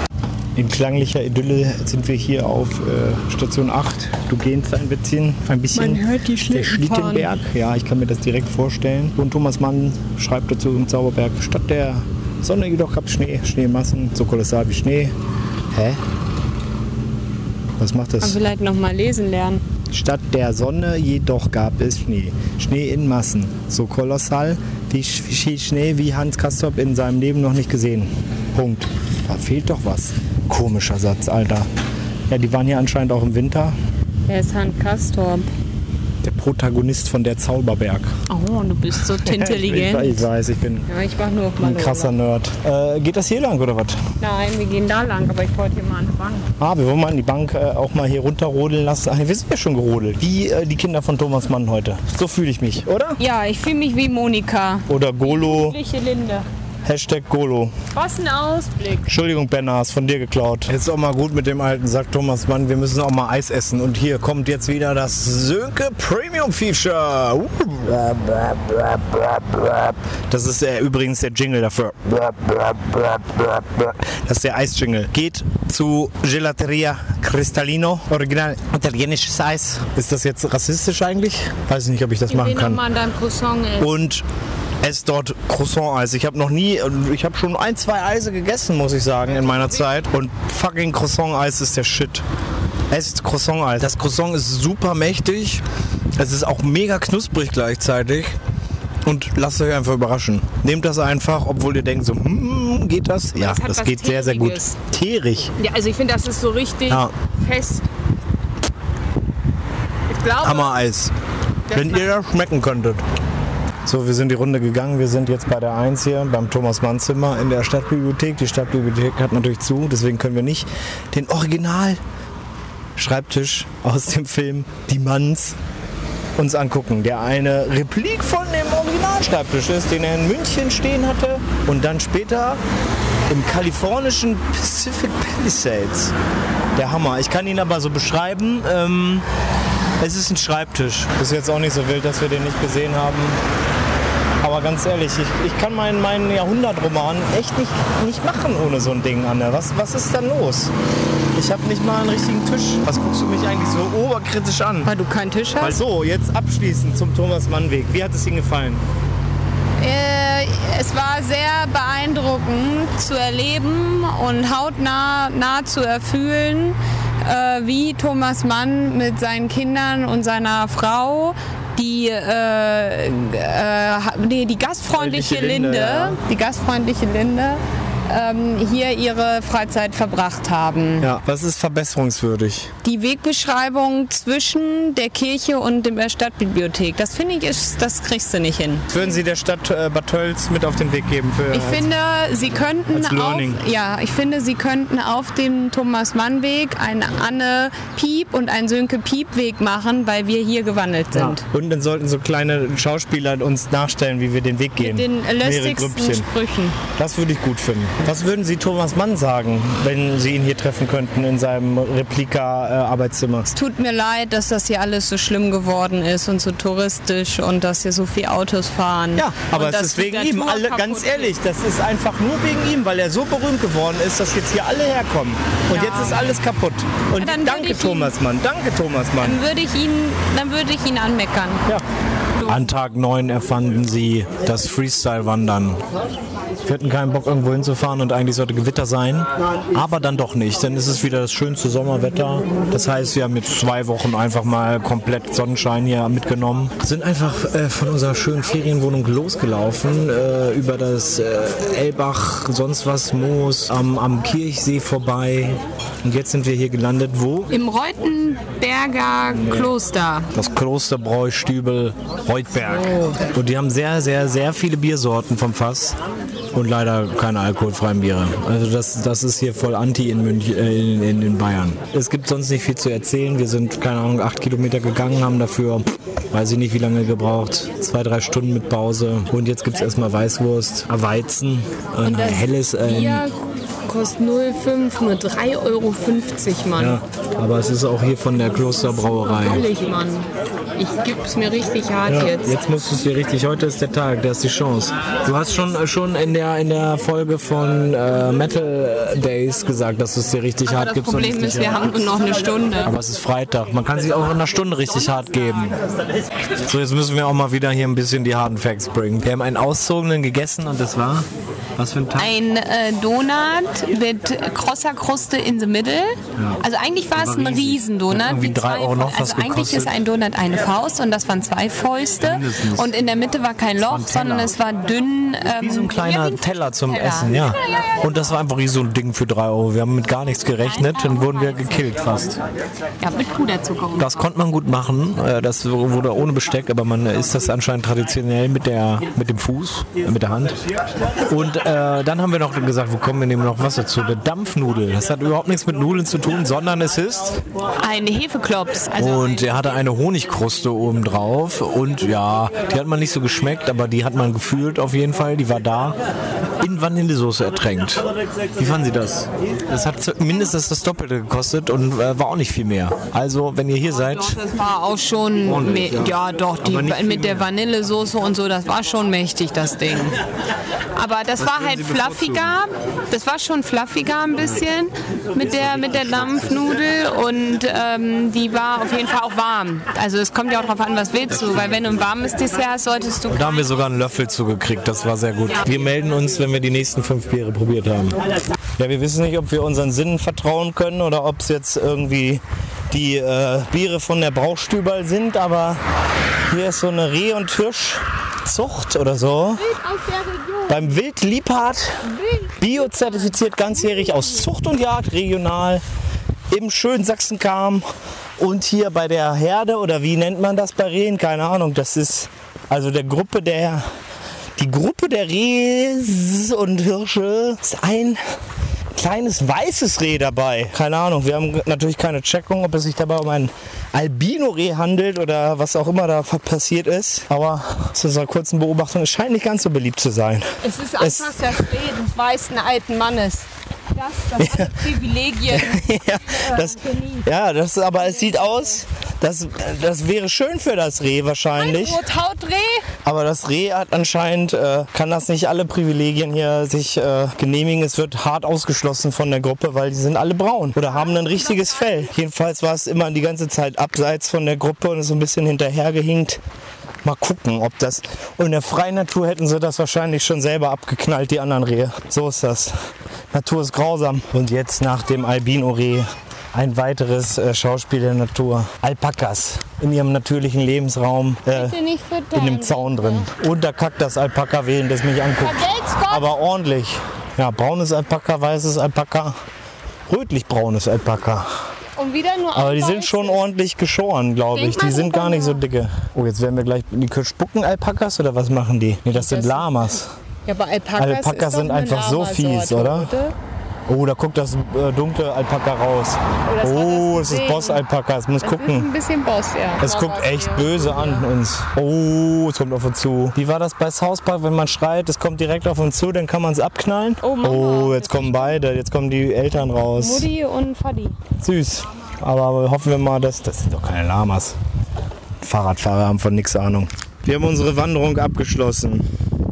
In klanglicher Idylle sind wir hier auf äh, Station acht. Du gehst ein bisschen, ein bisschen. Man hört die Der Schlitten Schlittenberg, ja, ich kann mir das direkt vorstellen. Und Thomas Mann schreibt dazu im Zauberberg, statt der Sonne jedoch gab es Schnee, Schneemassen, so kolossal wie Schnee. Hä? Was macht Aber das? vielleicht noch mal lesen lernen. Statt der Sonne jedoch gab es Schnee. Schnee in Massen, so kolossal wie Sch- wie Schnee wie Hans Castorp in seinem Leben noch nicht gesehen. Punkt. Da fehlt doch was. Komischer Satz, Alter. Ja, die waren hier anscheinend auch im Winter. Wer ist Hans Castorp? Der Protagonist von der Zauberberg. Oh, du bist so intelligent. ich, ich weiß, ich bin Ja, ich mach nur auf ein Mallorca. krasser Nerd. Äh, geht das hier lang oder was? Nein, wir gehen da lang, aber ich wollte hier mal an die Bank. Ah, wir wollen mal an die Bank äh, auch mal hier runterrodeln lassen. Ach, wir sind ja schon gerodelt. Wie äh, die Kinder von Thomas Mann heute. So fühle ich mich, oder? Ja, ich fühle mich wie Monika. Oder Golo. Lichte Linde. Hashtag Golo. Was ein Ausblick. Entschuldigung, Benna, ist von dir geklaut. Jetzt auch mal gut mit dem alten, sagt Thomas Mann, wir müssen auch mal Eis essen. Und hier kommt jetzt wieder das Sönke Premium Feature. Uh. Das ist äh, übrigens der Jingle dafür. Das ist der Eisjingle. Geht zu Gelateria Cristalino, original italienisches Eis. Ist das jetzt rassistisch eigentlich? Weiß nicht, ob ich das machen Ich will kann. noch mal an deinem Croissant essen. Und es dort Croissant-Eis. Ich habe noch nie, ich habe schon ein, zwei Eise gegessen, muss ich sagen, in meiner Zeit. Und fucking Croissant-Eis ist der Shit. Esst Croissant-Eis. Das Croissant ist super mächtig. Es ist auch mega knusprig gleichzeitig. Und lasst euch einfach überraschen. Nehmt das einfach, obwohl ihr denkt so, hm, geht das? Ja, Es hat das was geht sehr, sehr gut. Teeriges. Teerig. Ja, also ich finde, das ist so richtig Ja. fest. Ich glaube, Hammer-Eis. Wenn ihr das schmecken könntet. So, wir sind die Runde gegangen. Wir sind jetzt bei der eins hier, beim Thomas Mann Zimmer in der Stadtbibliothek. Die Stadtbibliothek hat natürlich zu, deswegen können wir nicht den Original-Schreibtisch aus dem Film Die Manns uns angucken. Der eine Replik von dem Originalschreibtisch ist, den er in München stehen hatte und dann später im kalifornischen Pacific Palisades. Der Hammer. Ich kann ihn aber so beschreiben. Ähm, es ist ein Schreibtisch. Ist jetzt auch nicht so wild, dass wir den nicht gesehen haben. Aber ganz ehrlich, ich, ich kann meinen, meinen Jahrhundertroman echt nicht, nicht machen ohne so ein Ding, Anne. Was, was ist da los? Ich habe nicht mal einen richtigen Tisch. Was guckst du mich eigentlich so oberkritisch an? weil du keinen Tisch Weil hast. so, jetzt abschließend zum Thomas-Mann-Weg. Wie hat es Ihnen gefallen? Äh, es war sehr beeindruckend zu erleben und hautnah nah zu erfühlen, äh, wie Thomas Mann mit seinen Kindern und seiner Frau die, äh, äh, nee, die gastfreundliche Freundliche Linde, Linde, ja. die gastfreundliche Linde ähm, hier ihre Freizeit verbracht haben. Ja. Was ist verbesserungswürdig? Die Wegbeschreibung zwischen der Kirche und der Stadtbibliothek, das finde ich, ist, das kriegst du nicht hin. Würden Sie der Stadt äh, Bad Tölz mit auf den Weg geben? Für, Ich finde, Sie könnten als auf, Learning. ja, ich finde, Sie könnten auf dem Thomas-Mann-Weg einen Anne Piep und einen Sönke Piep-Weg machen, weil wir hier gewandelt sind. Und dann sollten so kleine Schauspieler uns nachstellen, wie wir den Weg gehen. Den Mehrere lustigsten Grüppchen. Sprüchen. Das würde ich gut finden. Was würden Sie Thomas Mann sagen, wenn Sie ihn hier treffen könnten in seinem Replika-Arbeitszimmer? Es tut mir leid, dass das hier alles so schlimm geworden ist und so touristisch und dass hier so viele Autos fahren. Ja, aber und es dass ist die wegen ihm. Natur Alle, kaputt ganz geht. ehrlich, das ist einfach nur wegen ihm, weil er so berühmt geworden ist, dass jetzt hier alle herkommen. Und Ja. jetzt ist alles kaputt. Und Ja, dann würde danke ich ihn- Thomas Mann, danke Thomas Mann. Dann würde ich ihn, dann würde ich ihn anmeckern. Ja. An Tag neun erfanden sie das Freestyle-Wandern. Wir hatten keinen Bock, irgendwo hinzufahren und eigentlich sollte Gewitter sein. Aber dann doch nicht. Dann ist es wieder das schönste Sommerwetter. Das heißt, wir haben jetzt zwei Wochen einfach mal komplett Sonnenschein hier mitgenommen. Sind einfach äh, von unserer schönen Ferienwohnung losgelaufen, äh, über das äh, Elbach, sonst was, Moos, am, am Kirchsee vorbei. Und jetzt sind wir hier gelandet, wo? Im Reutenberger Kloster. Das Klosterbräustübel Reutberg. Und die haben sehr, sehr, sehr viele Biersorten vom Fass und leider keine alkoholfreien Biere. Also das, das ist hier voll anti in, München, äh, in, in, in Bayern. Es gibt sonst nicht viel zu erzählen. Wir sind, keine Ahnung, acht Kilometer gegangen, haben dafür, weiß ich nicht wie lange gebraucht, zwei, drei Stunden mit Pause. Und jetzt gibt es erstmal Weißwurst, Weizen, ein helles... Äh, Bier kostet null Komma fünf, nur drei Euro fünfzig, Mann. ja, aber es ist auch hier von der Klosterbrauerei. Ehrlich, Mann. Ich gib's mir richtig hart Ja, jetzt. jetzt musst du es dir richtig, heute ist der Tag, da ist die Chance. Du hast schon, äh, schon in, der, in der Folge von äh, Metal Days gesagt, dass du es dir richtig Aber hart das gibst. und Problem richtig ist, wir hart. haben nur noch eine Stunde. Aber es ist Freitag, man kann sich auch in einer Stunde richtig hart geben. So, jetzt müssen wir auch mal wieder hier ein bisschen die harten Facts bringen. Wir haben einen Auszogenen gegessen und das war... Was für ein Teig? Ein äh, Donut mit krosser Kruste in the middle. Ja. Also eigentlich war es ein Riesendonut. Irgendwie drei Euro noch was Also eigentlich gekostet. ist ein Donut eine Faust und das waren zwei Fäuste. Mindestens. Und in der Mitte war kein Loch, sondern es war dünn. Ähm, Wie so ein kleiner ja, wie Teller zum Teller. Essen, ja. Und das war einfach wie so ein Ding für drei Euro. Wir haben mit gar nichts gerechnet, dann wurden wir gekillt fast. Ja, mit Puderzucker. Das konnte man gut machen. Äh, Das wurde ohne Besteck, aber man isst das anscheinend traditionell mit, der, mit dem Fuß, äh, mit der Hand. Und äh, dann haben wir noch gesagt, wo kommen wir nehmen noch was dazu? Eine Dampfnudel. Das hat überhaupt nichts mit Nudeln zu tun, sondern es ist... Ein Hefeklops. Also Und er hatte eine Honigkruste oben drauf und ja, die hat man nicht so geschmeckt, aber die hat man gefühlt auf jeden Fall, die war da, in Vanillesoße ertränkt. Wie fanden Sie das? Das hat mindestens das Doppelte gekostet und äh, war auch nicht viel mehr. Also, wenn ihr hier seid... Doch, das war auch schon, Ordentlich, me- ja. ja doch, die, Aber nicht viel mit der mehr. Vanillesoße und so, das war schon mächtig, das Ding. Aber das war würden halt Sie bevorzugen? fluffiger, das war schon fluffiger ein bisschen mit der, mit der Dampfnudel und ähm, die war auf jeden Fall auch warm. Also es kommt ja auch drauf an, was willst du, weil wenn du ein warmes Dessert hast, solltest du... Da haben wir sogar einen Löffel zugekriegt, das war sehr gut. Wir melden uns, wenn wir die nächsten fünf Biere probiert haben. Ja, wir wissen nicht, ob wir unseren Sinnen vertrauen können oder ob es jetzt irgendwie die äh, Biere von der Brauchstüberl sind, aber hier ist so eine Reh- und Hirschzucht oder so. Beim Wildliebhardt, biozertifiziert ganzjährig aus Zucht und Jagd, regional, im schönen Sachsen-Kam. Und hier bei der Herde, oder wie nennt man das bei Rehen? Keine Ahnung, das ist also der Gruppe der, die Gruppe der Rehs und Hirsche ist ein kleines weißes Reh dabei. Keine Ahnung, wir haben natürlich keine Checkung, ob es sich dabei um ein Albino-Reh handelt oder was auch immer da passiert ist. Aber zu unserer kurzen Beobachtung, es scheint nicht ganz so beliebt zu sein. Es ist einfach Es- das Reh des weißen alten Mannes. Das, das hat Privilegien. ja, das, ja, das, aber es sieht aus, das, das wäre schön für das Reh wahrscheinlich. Rothautreh. Aber das Reh hat anscheinend, äh, kann das nicht alle Privilegien hier sich äh, genehmigen. Es wird hart ausgeschlossen von der Gruppe, weil die sind alle braun oder haben ein richtiges Fell. Jedenfalls war es immer die ganze Zeit abseits von der Gruppe und ist so ein bisschen hinterhergehinkt. Mal gucken, ob das... Und in der freien Natur hätten sie das wahrscheinlich schon selber abgeknallt, die anderen Rehe. So ist das. Natur ist grausam. Und jetzt nach dem Albino-Reh ein weiteres äh, Schauspiel der Natur. Alpakas in ihrem natürlichen Lebensraum äh, Bitte nicht füttern. in dem Zaun drin. Und da kackt das Alpaka, während das mich anguckt. Vergelt's Gott. Aber ordentlich. Ja, braunes Alpaka, weißes Alpaka, rötlich-braunes Alpaka. Und wieder nur Aber die ein sind schon weißes. ordentlich geschoren, glaube Denk ich. Die mal sind gar nicht so drüber dicke. Oh, jetzt werden wir gleich... Die können spucken Alpakas oder was machen die? Nee, das sind Das- Lamas. Ja, aber Alpakas, Alpakas ist doch sind eine einfach so fies, Lamasorte, oder? Oh, da guckt das äh, dunkle Alpaka raus. das war Oh, das es ist Ding. Boss-Alpaka. Es muss Das ist gucken. ein bisschen Boss, ja. Es guckt echt böse an uns. Oh, es kommt auf uns zu. Wie war das bei South Park, wenn man schreit, es kommt direkt auf uns zu, dann kann man es abknallen? Oh, Mama. Oh, jetzt kommen beide, jetzt kommen die Eltern raus. Mutti und Fadi. Süß. Aber hoffen wir mal, dass... Das sind doch keine Lamas. Fahrradfahrer haben von nichts Ahnung. Wir haben unsere Wanderung abgeschlossen.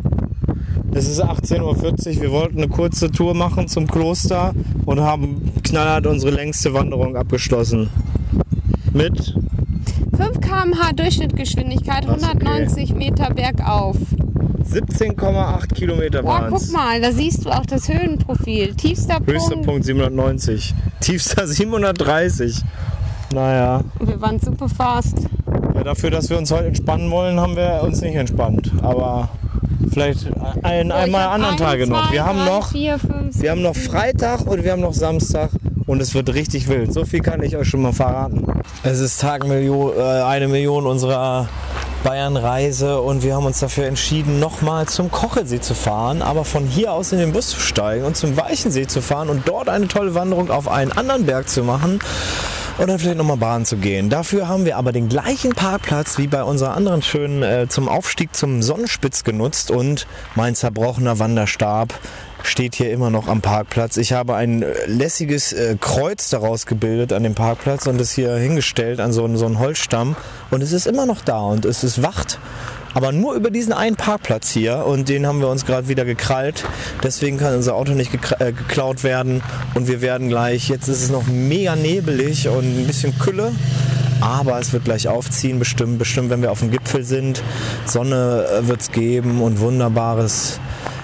Es ist achtzehn Uhr vierzig, wir wollten eine kurze Tour machen zum Kloster und haben knallhart unsere längste Wanderung abgeschlossen. Mit fünf Kilometer pro Stunde Durchschnittsgeschwindigkeit, Das ist okay. hundertneunzig Meter bergauf. siebzehn Komma acht Kilometer Oh, waren guck es. mal, da siehst du auch das Höhenprofil. Tiefster Höchster Punkt. Punkt siebenhundertneunzig. Tiefster siebenhundertdreißig. Naja, Wir waren super fast. ja, dafür, dass wir uns heute entspannen wollen, haben wir uns nicht entspannt. Aber vielleicht ein, So, einmal ich hab anderen eins, Tage noch. zwei, Wir haben drei, noch, vier, fünf, wir haben noch Freitag und wir haben noch Samstag. Und es wird richtig wild. So viel kann ich euch schon mal verraten. Es ist Tag Million, äh, eine Million unserer Bayern-Reise und wir haben uns dafür entschieden, nochmal zum Kochelsee zu fahren, aber von hier aus in den Bus zu steigen und zum Weichensee zu fahren und dort eine tolle Wanderung auf einen anderen Berg zu machen und dann vielleicht nochmal Bahn zu gehen. Dafür haben wir aber den gleichen Parkplatz wie bei unserer anderen schönen äh, zum Aufstieg zum Sonnenspitz genutzt und mein zerbrochener Wanderstab steht hier immer noch am Parkplatz. Ich habe ein äh, lässiges äh, Kreuz daraus gebildet an dem Parkplatz und es hier hingestellt an so, einen- so einen Holzstamm. Und es ist immer noch da und es ist wacht. Aber nur über diesen einen Parkplatz hier und den haben wir uns gerade wieder gekrallt. Deswegen kann unser Auto nicht gekra- äh, geklaut werden und wir werden gleich, jetzt ist es noch mega nebelig und ein bisschen Kühle. Aber es wird gleich aufziehen, bestimmt, bestimmt, wenn wir auf dem Gipfel sind. Sonne wird es geben und wunderbares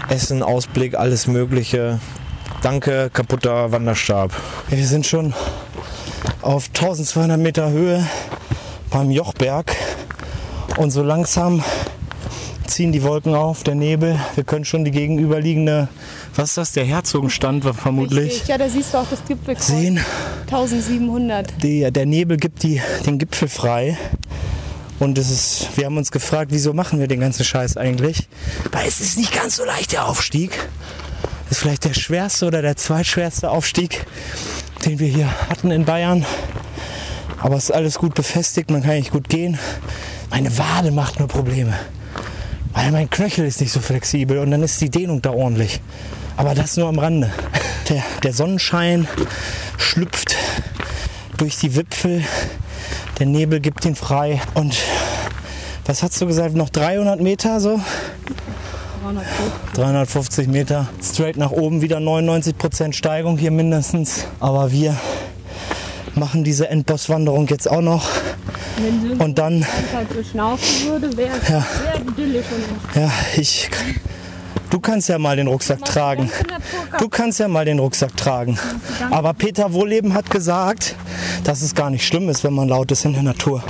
Essen, Ausblick, alles Mögliche. Danke, kaputter Wanderstab. Wir sind schon auf eintausendzweihundert Meter Höhe beim Jochberg und so langsam ziehen die Wolken auf, der Nebel. Wir können schon die gegenüberliegende, was ist das, der Herzogenstand vermutlich. Richtig. Ja, da siehst du auch das Gipfelkreuz. Sehen. eintausendsiebenhundert. Die, der Nebel gibt die, den Gipfel frei. Und es ist, wir haben uns gefragt, wieso machen wir den ganzen Scheiß eigentlich? Weil es ist nicht ganz so leicht, der Aufstieg. Das ist vielleicht der schwerste oder der zweitschwerste Aufstieg, den wir hier hatten in Bayern. Aber es ist alles gut befestigt, man kann nicht gut gehen. Meine Wade macht nur Probleme. Weil mein Knöchel ist nicht so flexibel und dann ist die Dehnung da ordentlich. Aber das nur am Rande. Der, der Sonnenschein schlüpft durch die Wipfel. Der Nebel gibt ihn frei. Und was hast du gesagt? Noch dreihundert Meter so? dreihundertfünfzig Meter. Straight nach oben, wieder neunundneunzig Prozent Steigung hier mindestens. Aber wir machen diese Endbosswanderung jetzt auch noch. Wenn so und dann beschnaufen würde, wäre es ja, sehr idyllisch. ja, ich... Du kannst ja mal den Rucksack tragen. Du kannst ja mal den Rucksack tragen. Aber Peter Wohlleben hat gesagt, dass es gar nicht schlimm ist, wenn man laut ist in der Natur.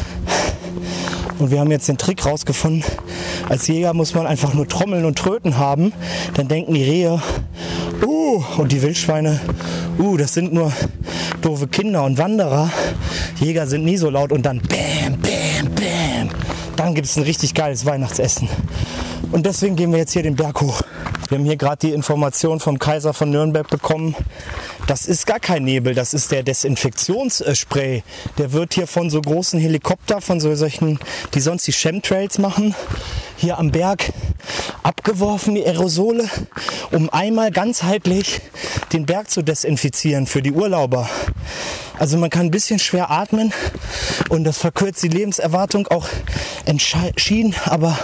Und wir haben jetzt den Trick rausgefunden. Als Jäger muss man einfach nur Trommeln und Tröten haben. Dann denken die Rehe, uh, und die Wildschweine, uh, das sind nur doofe Kinder und Wanderer. Jäger sind nie so laut und dann bam, bam, bam. Dann gibt es ein richtig geiles Weihnachtsessen. Und deswegen gehen wir jetzt hier den Berg hoch. Wir haben hier gerade die Information vom Kaiser von Nürnberg bekommen. Das ist gar kein Nebel, das ist der Desinfektionsspray. Der wird hier von so großen Helikoptern, von so solchen, die sonst die Chemtrails machen, hier am Berg abgeworfen, die Aerosole, um einmal ganzheitlich den Berg zu desinfizieren für die Urlauber. Also man kann ein bisschen schwer atmen und das verkürzt die Lebenserwartung auch entschieden, aber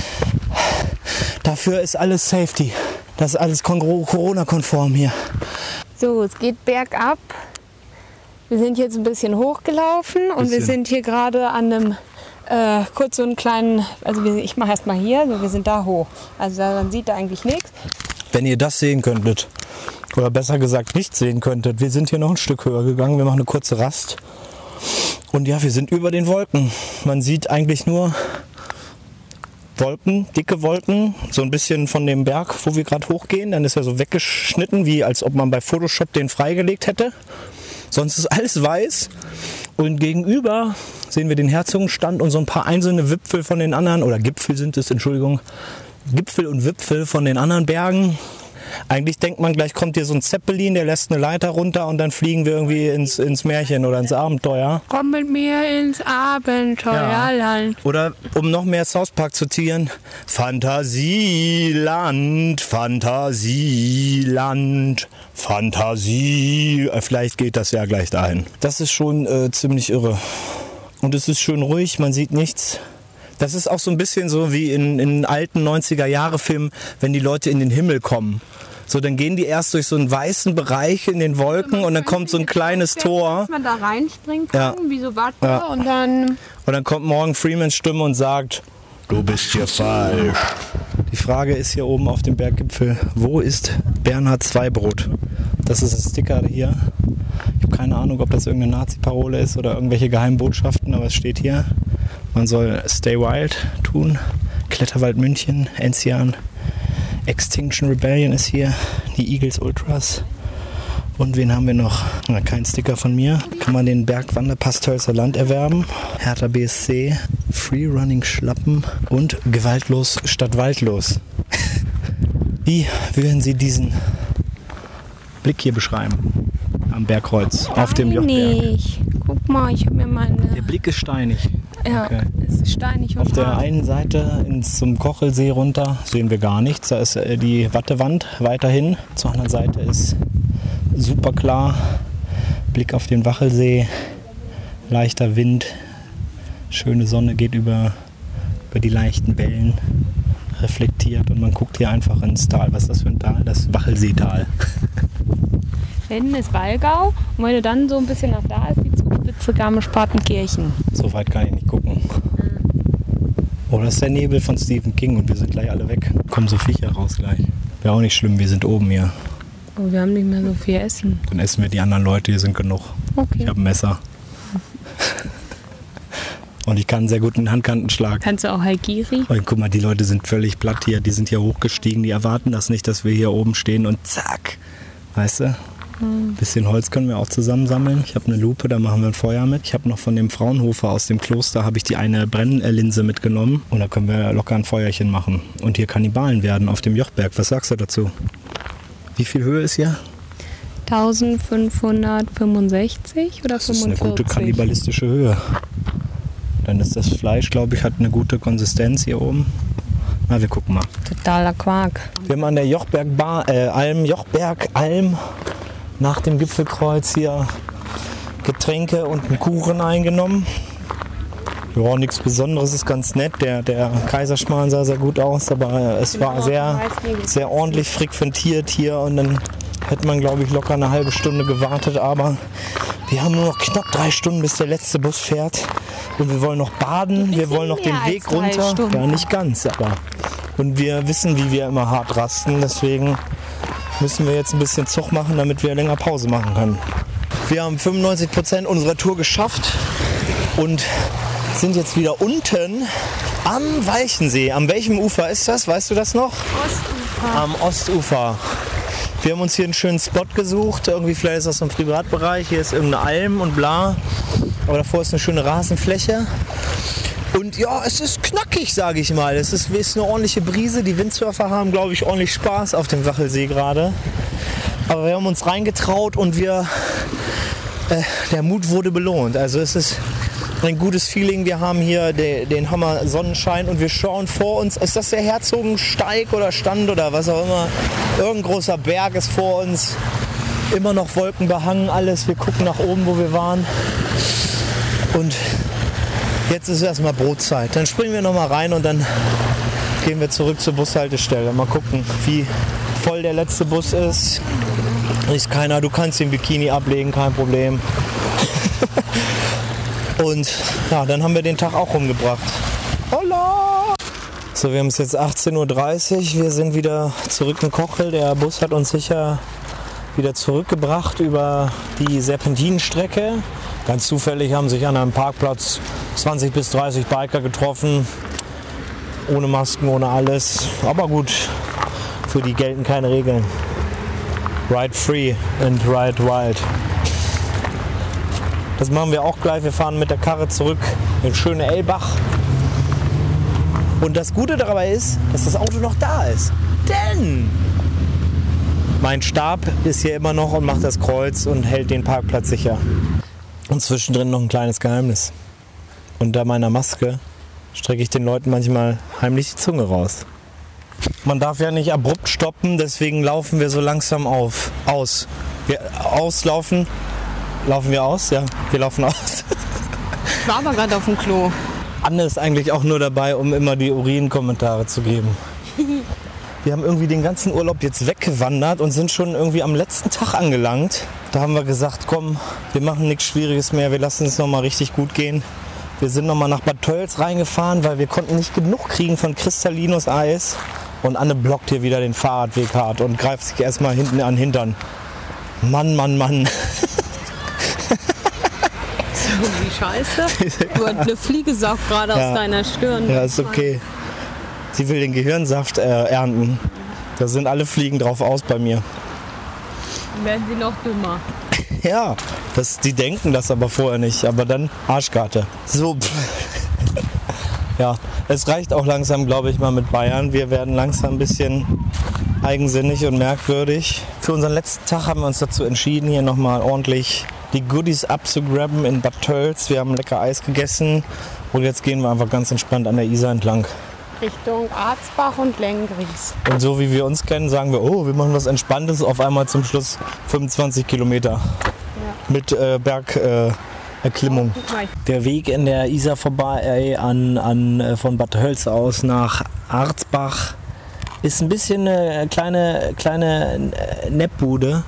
dafür ist alles Safety. Das ist alles Corona-konform hier. So, es geht bergab. Wir sind jetzt ein bisschen hochgelaufen und bisschen. wir sind hier gerade an einem äh, kurz so einen kleinen, also wir, ich mache erst mal hier, also wir sind da hoch. Also man sieht da eigentlich nichts. Wenn ihr das sehen könntet, oder besser gesagt nicht sehen könntet, wir sind hier noch ein Stück höher gegangen, wir machen eine kurze Rast. Und ja, wir sind über den Wolken. Man sieht eigentlich nur Wolken, dicke Wolken, so ein bisschen von dem Berg, wo wir gerade hochgehen. Dann ist er so weggeschnitten, wie als ob man bei Photoshop den freigelegt hätte. Sonst ist alles weiß. Und gegenüber sehen wir den Herzogenstand und so ein paar einzelne Wipfel von den anderen, oder Gipfel sind es, Entschuldigung, Gipfel und Wipfel von den anderen Bergen. Eigentlich denkt man, gleich kommt hier so ein Zeppelin, der lässt eine Leiter runter und dann fliegen wir irgendwie ins, ins Märchen oder ins Abenteuer. Komm mit mir ins Abenteuerland. Ja. Oder um noch mehr South Park zu zitieren, Fantasieland, Fantasieland, Fantasie. Vielleicht geht das ja gleich dahin. Das ist schon äh, ziemlich irre. Und es ist schön ruhig, man sieht nichts. Das ist auch so ein bisschen so wie in, in alten neunziger-Jahre-Filmen, wenn die Leute in den Himmel kommen. So, dann gehen die erst durch so einen weißen Bereich in den Wolken und dann kommt so ein kleines Tor. Dass man da reinspringen kann, Ja. wie so Watte Ja. und dann... Und dann kommt morgen Freemans Stimme und sagt, du bist hier falsch. Die Frage ist hier oben auf dem Berggipfel, wo ist Bernhard Zweibrot? Das ist ein Sticker hier. Ich habe keine Ahnung, ob das irgendeine Nazi-Parole ist oder irgendwelche Geheimbotschaften, aber es steht hier. Man soll Stay Wild tun. Kletterwald München, Enzian. Extinction Rebellion ist hier. Die Eagles Ultras. Und wen haben wir noch? Na, kein Sticker von mir. Kann man den Bergwanderpass Tölzer Land erwerben. Hertha B S C. Free Running Schlappen. Und gewaltlos statt waldlos. Wie würden Sie diesen Blick hier beschreiben? Am Bergkreuz. Auf dem Jochberg. Steinig. Guck mal, ich habe mir meine... Der Blick ist steinig. Ja, Okay. es ist steinig und Auf der hart. einen Seite ins, zum Kochelsee runter sehen wir gar nichts. Da ist äh, die Wattewand weiterhin. Zur anderen Seite ist super klar. Blick auf den Wachelsee. Leichter Wind. Schöne Sonne geht über, über die leichten Wellen. Reflektiert und man guckt hier einfach ins Tal. Was ist das für ein Tal? Das Wachelseetal. Hinten ist Wallgau und wenn du dann so ein bisschen nach da ist, die Zugspitze Garmisch-Partenkirchen. So weit kann ich nicht gucken. Oh, das ist der Nebel von Stephen King und wir sind gleich alle weg. Kommen so Viecher raus gleich. Wäre auch nicht schlimm, wir sind oben hier. Oh, wir haben nicht mehr so viel Essen. Dann essen wir die anderen Leute, hier sind genug. Okay. Ich habe ein Messer. Und ich kann einen sehr guten Handkantenschlag. Kannst du auch Haigiri? Und guck mal, die Leute sind völlig platt hier. Die sind hier hochgestiegen. Die erwarten das nicht, dass wir hier oben stehen und zack. Weißt du? Ein bisschen Holz können wir auch zusammensammeln. Ich habe eine Lupe, da machen wir ein Feuer mit. Ich habe noch von dem Fraunhofer aus dem Kloster habe ich die eine Brennlinse mitgenommen. Und da können wir locker ein Feuerchen machen. Und hier Kannibalen werden auf dem Jochberg. Was sagst du dazu? Wie viel Höhe ist hier? eintausendfünfhundertfünfundsechzig oder Das ist fünfundvierzig? eine gute kannibalistische Höhe. Dann ist das Fleisch, glaube ich, hat eine gute Konsistenz hier oben. Na, wir gucken mal. Totaler Quark. Wir haben an der Jochberg Bar, äh, Alm, Jochberg Alm nach dem Gipfelkreuz hier Getränke und einen Kuchen eingenommen. Ja, nichts Besonderes, ist ganz nett. Der, der Kaiserschmarrn sah sehr gut aus, aber es war sehr, sehr ordentlich frequentiert hier und dann hätte man, glaube ich, locker eine halbe Stunde gewartet, aber wir haben nur noch knapp drei Stunden, bis der letzte Bus fährt und wir wollen noch baden, wir wollen noch den Weg runter. Ja, nicht ganz, aber und wir wissen, wie wir immer hart rasten, deswegen müssen wir jetzt ein bisschen Zug machen, damit wir länger Pause machen können. Wir haben fünfundneunzig Prozent unserer Tour geschafft und sind jetzt wieder unten am Walchensee. Am welchem Ufer ist das? Weißt du das noch? Ostufer. Am Ostufer. Wir haben uns hier einen schönen Spot gesucht. Irgendwie vielleicht ist das so ein Privatbereich. Hier ist irgendeine Alm und bla. Aber davor ist eine schöne Rasenfläche. Und ja, es ist knackig, sage ich mal. Es ist, ist eine ordentliche Brise. Die Windsurfer haben, glaube ich, ordentlich Spaß auf dem Wachelsee gerade. Aber wir haben uns reingetraut und wir, äh, der Mut wurde belohnt. Also es ist ein gutes Feeling. Wir haben hier de, den Hammer Sonnenschein und wir schauen vor uns. Ist das der Herzogensteig oder Stand oder was auch immer? Irgendein großer Berg ist vor uns. Immer noch Wolken behangen, alles. Wir gucken nach oben, wo wir waren. Und jetzt ist erstmal Brotzeit. Dann springen wir noch mal rein und dann gehen wir zurück zur Bushaltestelle. Mal gucken, wie voll der letzte Bus ist. Ist keiner. Du kannst den Bikini ablegen, kein Problem. Und ja, dann haben wir den Tag auch rumgebracht. Holla! So, wir haben es jetzt achtzehn Uhr dreißig. Wir sind wieder zurück in Kochel. Der Bus hat uns sicher wieder zurückgebracht über die Serpentinenstrecke. Ganz zufällig haben sich an einem Parkplatz zwanzig bis dreißig Biker getroffen. Ohne Masken, ohne alles. Aber gut, für die gelten keine Regeln. Ride free and ride wild. Das machen wir auch gleich. Wir fahren mit der Karre zurück in schöne Elbach. Und das Gute dabei ist, dass das Auto noch da ist. Denn mein Stab ist hier immer noch und macht das Kreuz und hält den Parkplatz sicher. Und zwischendrin noch ein kleines Geheimnis. Unter meiner Maske strecke ich den Leuten manchmal heimlich die Zunge raus. Man darf ja nicht abrupt stoppen, deswegen laufen wir so langsam auf. Aus. Wir auslaufen. Laufen wir aus? Ja, wir laufen aus. Ich war aber gerade auf dem Klo. Anne ist eigentlich auch nur dabei, um immer die Urin-Kommentare zu geben. Wir haben irgendwie den ganzen Urlaub jetzt weggewandert und sind schon irgendwie am letzten Tag angelangt. Da haben wir gesagt, komm, wir machen nichts Schwieriges mehr, wir lassen es nochmal richtig gut gehen. Wir sind nochmal nach Bad Tölz reingefahren, weil wir konnten nicht genug kriegen von Kristallinos Eis. Und Anne blockt hier wieder den Fahrradweg hart und greift sich erstmal hinten an den Hintern. Mann, Mann, Mann. Wie scheiße. Du hast eine Fliege saugt gerade Ja. aus deiner Stirn. Ja, ist okay. Sie will den Gehirnsaft äh, ernten. Da sind alle Fliegen drauf aus bei mir. Dann werden sie noch dümmer. Ja, das, die denken das aber vorher nicht. Aber dann Arschkarte. So. Ja, es reicht auch langsam, glaube ich, mal mit Bayern. Wir werden langsam ein bisschen eigensinnig und merkwürdig. Für unseren letzten Tag haben wir uns dazu entschieden, hier nochmal ordentlich die Goodies abzugraben in Bad Tölz. Wir haben lecker Eis gegessen und jetzt gehen wir einfach ganz entspannt an der Isar entlang. Richtung Arzbach und Lenggries. Und so wie wir uns kennen, sagen wir, oh, wir machen was Entspanntes, auf einmal zum Schluss fünfundzwanzig Kilometer Ja. mit äh, Bergerklimmung. Guck Der Weg in der Isar vorbei an, an, äh, von Bad Tölz aus nach Arzbach ist ein bisschen eine kleine, kleine äh, Neppbude,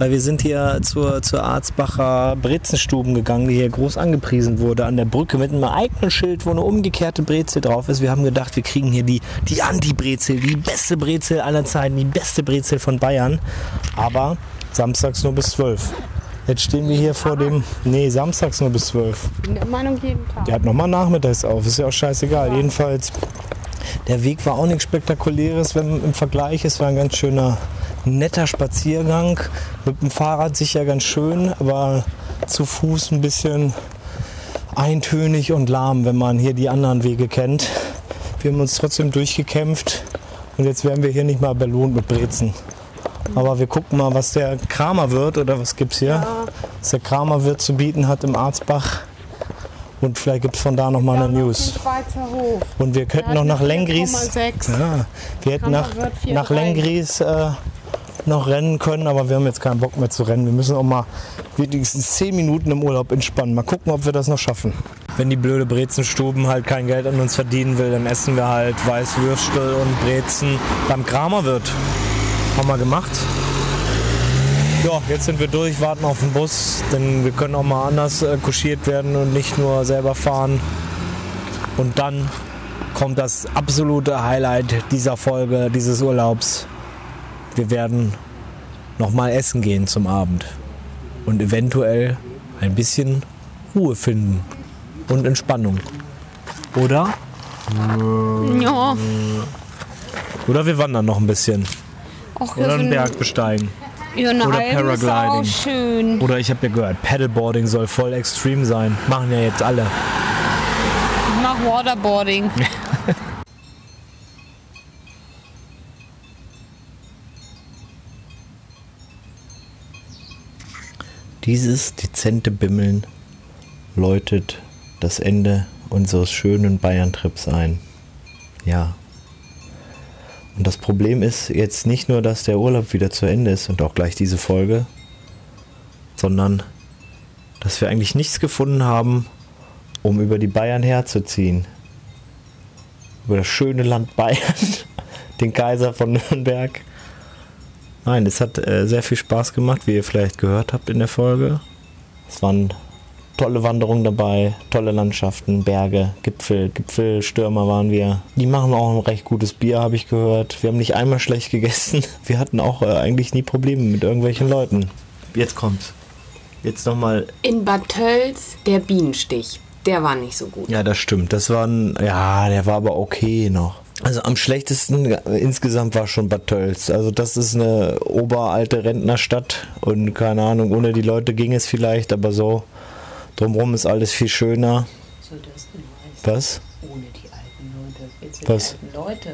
weil wir sind hier zur, zur Arzbacher Brezenstuben gegangen, die hier groß angepriesen wurde, an der Brücke mit einem eigenen Schild, wo eine umgekehrte Brezel drauf ist. Wir haben gedacht, wir kriegen hier die, die Anti-Brezel, die beste Brezel aller Zeiten, die beste Brezel von Bayern, aber samstags nur bis zwölf. Jetzt stehen wir hier vor dem, nee, samstags nur bis zwölf. In der Meinung jeden Tag. Der hat nochmal nachmittags auf, ist ja auch scheißegal. Ja. Jedenfalls, der Weg war auch nichts Spektakuläres, wenn im Vergleich, es war ein ganz schöner, netter Spaziergang. Mit dem Fahrrad sicher ganz schön, aber zu Fuß ein bisschen eintönig und lahm, wenn man hier die anderen Wege kennt. Wir haben uns trotzdem durchgekämpft und jetzt werden wir hier nicht mal belohnt mit Brezen. Aber wir gucken mal, was der Kramerwirt, oder was gibt's hier, ja. was der Kramerwirt zu bieten hat im Arzbach. Und vielleicht gibt es von da noch mal ja, eine News. Hof. Und wir könnten noch nach Lengries. Ja, wir hätten nach, nach Lengries äh, noch rennen können, aber wir haben jetzt keinen Bock mehr zu rennen. Wir müssen auch mal wenigstens zehn Minuten im Urlaub entspannen. Mal gucken, ob wir das noch schaffen. Wenn die blöde Brezenstuben halt kein Geld an uns verdienen will, dann essen wir halt Weißwürstel und Brezen beim Kramerwirt. Haben wir gemacht. Ja, jetzt sind wir durch, warten auf den Bus, denn wir können auch mal anders äh, kutschiert werden und nicht nur selber fahren. Und dann kommt das absolute Highlight dieser Folge, dieses Urlaubs. Wir werden nochmal essen gehen zum Abend und eventuell ein bisschen Ruhe finden und Entspannung. Oder? Ja. Oder wir wandern noch ein bisschen. Och, Oder einen Berg besteigen. Ja, Oder Paragliding. Auch schön. Oder ich habe ja gehört, Paddleboarding soll voll extrem sein. Machen ja jetzt alle. Ich mach Waterboarding. Dieses dezente Bimmeln läutet das Ende unseres schönen Bayern-Trips ein. Ja. Und das Problem ist jetzt nicht nur, dass der Urlaub wieder zu Ende ist und auch gleich diese Folge, sondern dass wir eigentlich nichts gefunden haben, um über die Bayern herzuziehen. Über das schöne Land Bayern, den Kaiser von Nürnberg. Nein, es hat äh, sehr viel Spaß gemacht, wie ihr vielleicht gehört habt in der Folge. Es waren tolle Wanderungen dabei, tolle Landschaften, Berge, Gipfel, Gipfelstürmer waren wir. Die machen auch ein recht gutes Bier, habe ich gehört. Wir haben nicht einmal schlecht gegessen. Wir hatten auch äh, eigentlich nie Probleme mit irgendwelchen Leuten. Jetzt kommt's. Jetzt nochmal. In Bad Tölz der Bienenstich. Der war nicht so gut. Ja, das stimmt. Das war ein, ja, der war aber okay noch. Also am schlechtesten insgesamt war schon Bad Tölz. Also das ist eine oberalte Rentnerstadt und keine Ahnung, ohne die Leute ging es vielleicht, aber so drumherum ist alles viel schöner. Was soll das denn heißen? Was? Ohne die alten Leute. Jetzt Was? Die alten Leute.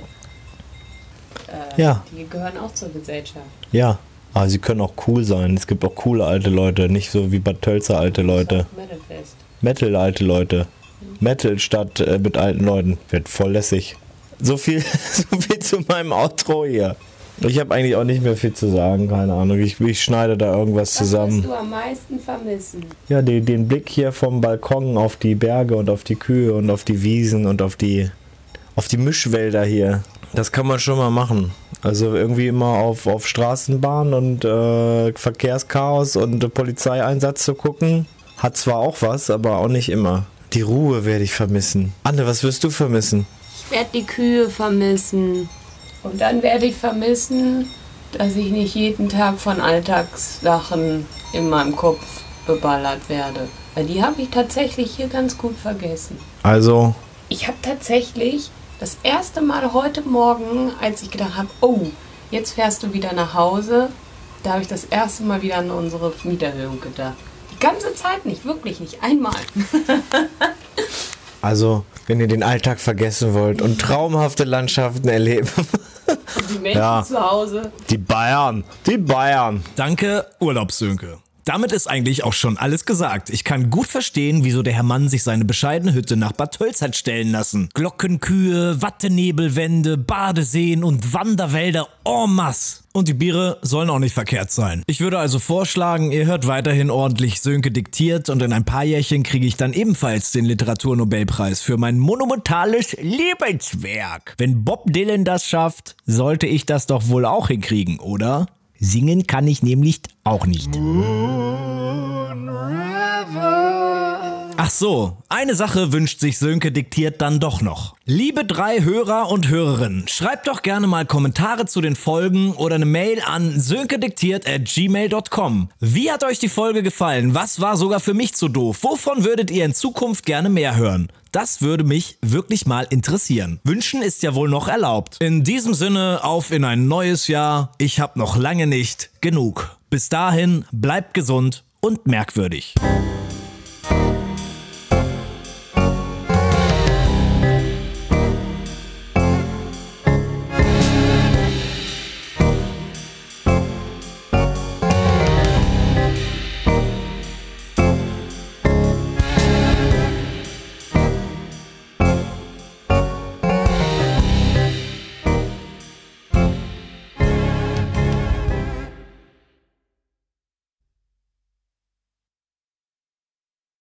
Äh, ja. Die gehören auch zur Gesellschaft. Ja, aber sie können auch cool sein. Es gibt auch coole alte Leute, nicht so wie Bad Tölzer alte Leute. Metalfest. Metal alte Leute. Metal statt äh, mit alten Leuten. Wird voll lässig. So viel, so viel zu meinem Outro hier. Ich habe eigentlich auch nicht mehr viel zu sagen, keine Ahnung. Ich, ich schneide da irgendwas Was zusammen. Was wirst du am meisten vermissen? Ja, die, den Blick hier vom Balkon auf die Berge und auf die Kühe und auf die Wiesen und auf die, auf die Mischwälder hier. Das kann man schon mal machen. Also irgendwie immer auf, auf Straßenbahn und äh, Verkehrschaos und äh, Polizeieinsatz zu gucken. Hat zwar auch was, aber auch nicht immer. Die Ruhe werde ich vermissen. Anne, was wirst du vermissen? Ich werde die Kühe vermissen. Und dann werde ich vermissen, dass ich nicht jeden Tag von Alltagssachen in meinem Kopf beballert werde. Weil die habe ich tatsächlich hier ganz gut vergessen. Also? Ich habe tatsächlich das erste Mal heute Morgen, als ich gedacht habe, oh, jetzt fährst du wieder nach Hause, da habe ich das erste Mal wieder an unsere Mieterhöhung gedacht. Die ganze Zeit nicht, wirklich nicht, einmal. Also, wenn ihr den Alltag vergessen wollt und traumhafte Landschaften erleben. Und die Menschen ja. zu Hause. Die Bayern, die Bayern. Danke, Urlaubssönke. Damit ist eigentlich auch schon alles gesagt. Ich kann gut verstehen, wieso der Herr Mann sich seine bescheidene Hütte nach Bad Tölz hat stellen lassen. Glockenkühe, Wattenebelwände, Badeseen und Wanderwälder en masse. Und die Biere sollen auch nicht verkehrt sein. Ich würde also vorschlagen, ihr hört weiterhin ordentlich Sönke diktiert und in ein paar Jährchen kriege ich dann ebenfalls den Literaturnobelpreis für mein monumentales Lebenswerk. Wenn Bob Dylan das schafft, sollte ich das doch wohl auch hinkriegen, oder? Singen kann ich nämlich auch nicht. Ach so, eine Sache wünscht sich Sönke diktiert dann doch noch. Liebe drei Hörer und Hörerinnen, schreibt doch gerne mal Kommentare zu den Folgen oder eine Mail an sönkediktiert at gmail dot com. Wie hat euch die Folge gefallen? Was war sogar für mich zu doof? Wovon würdet ihr in Zukunft gerne mehr hören? Das würde mich wirklich mal interessieren. Wünschen ist ja wohl noch erlaubt. In diesem Sinne, auf in ein neues Jahr. Ich hab noch lange nicht genug. Bis dahin, bleibt gesund und merkwürdig.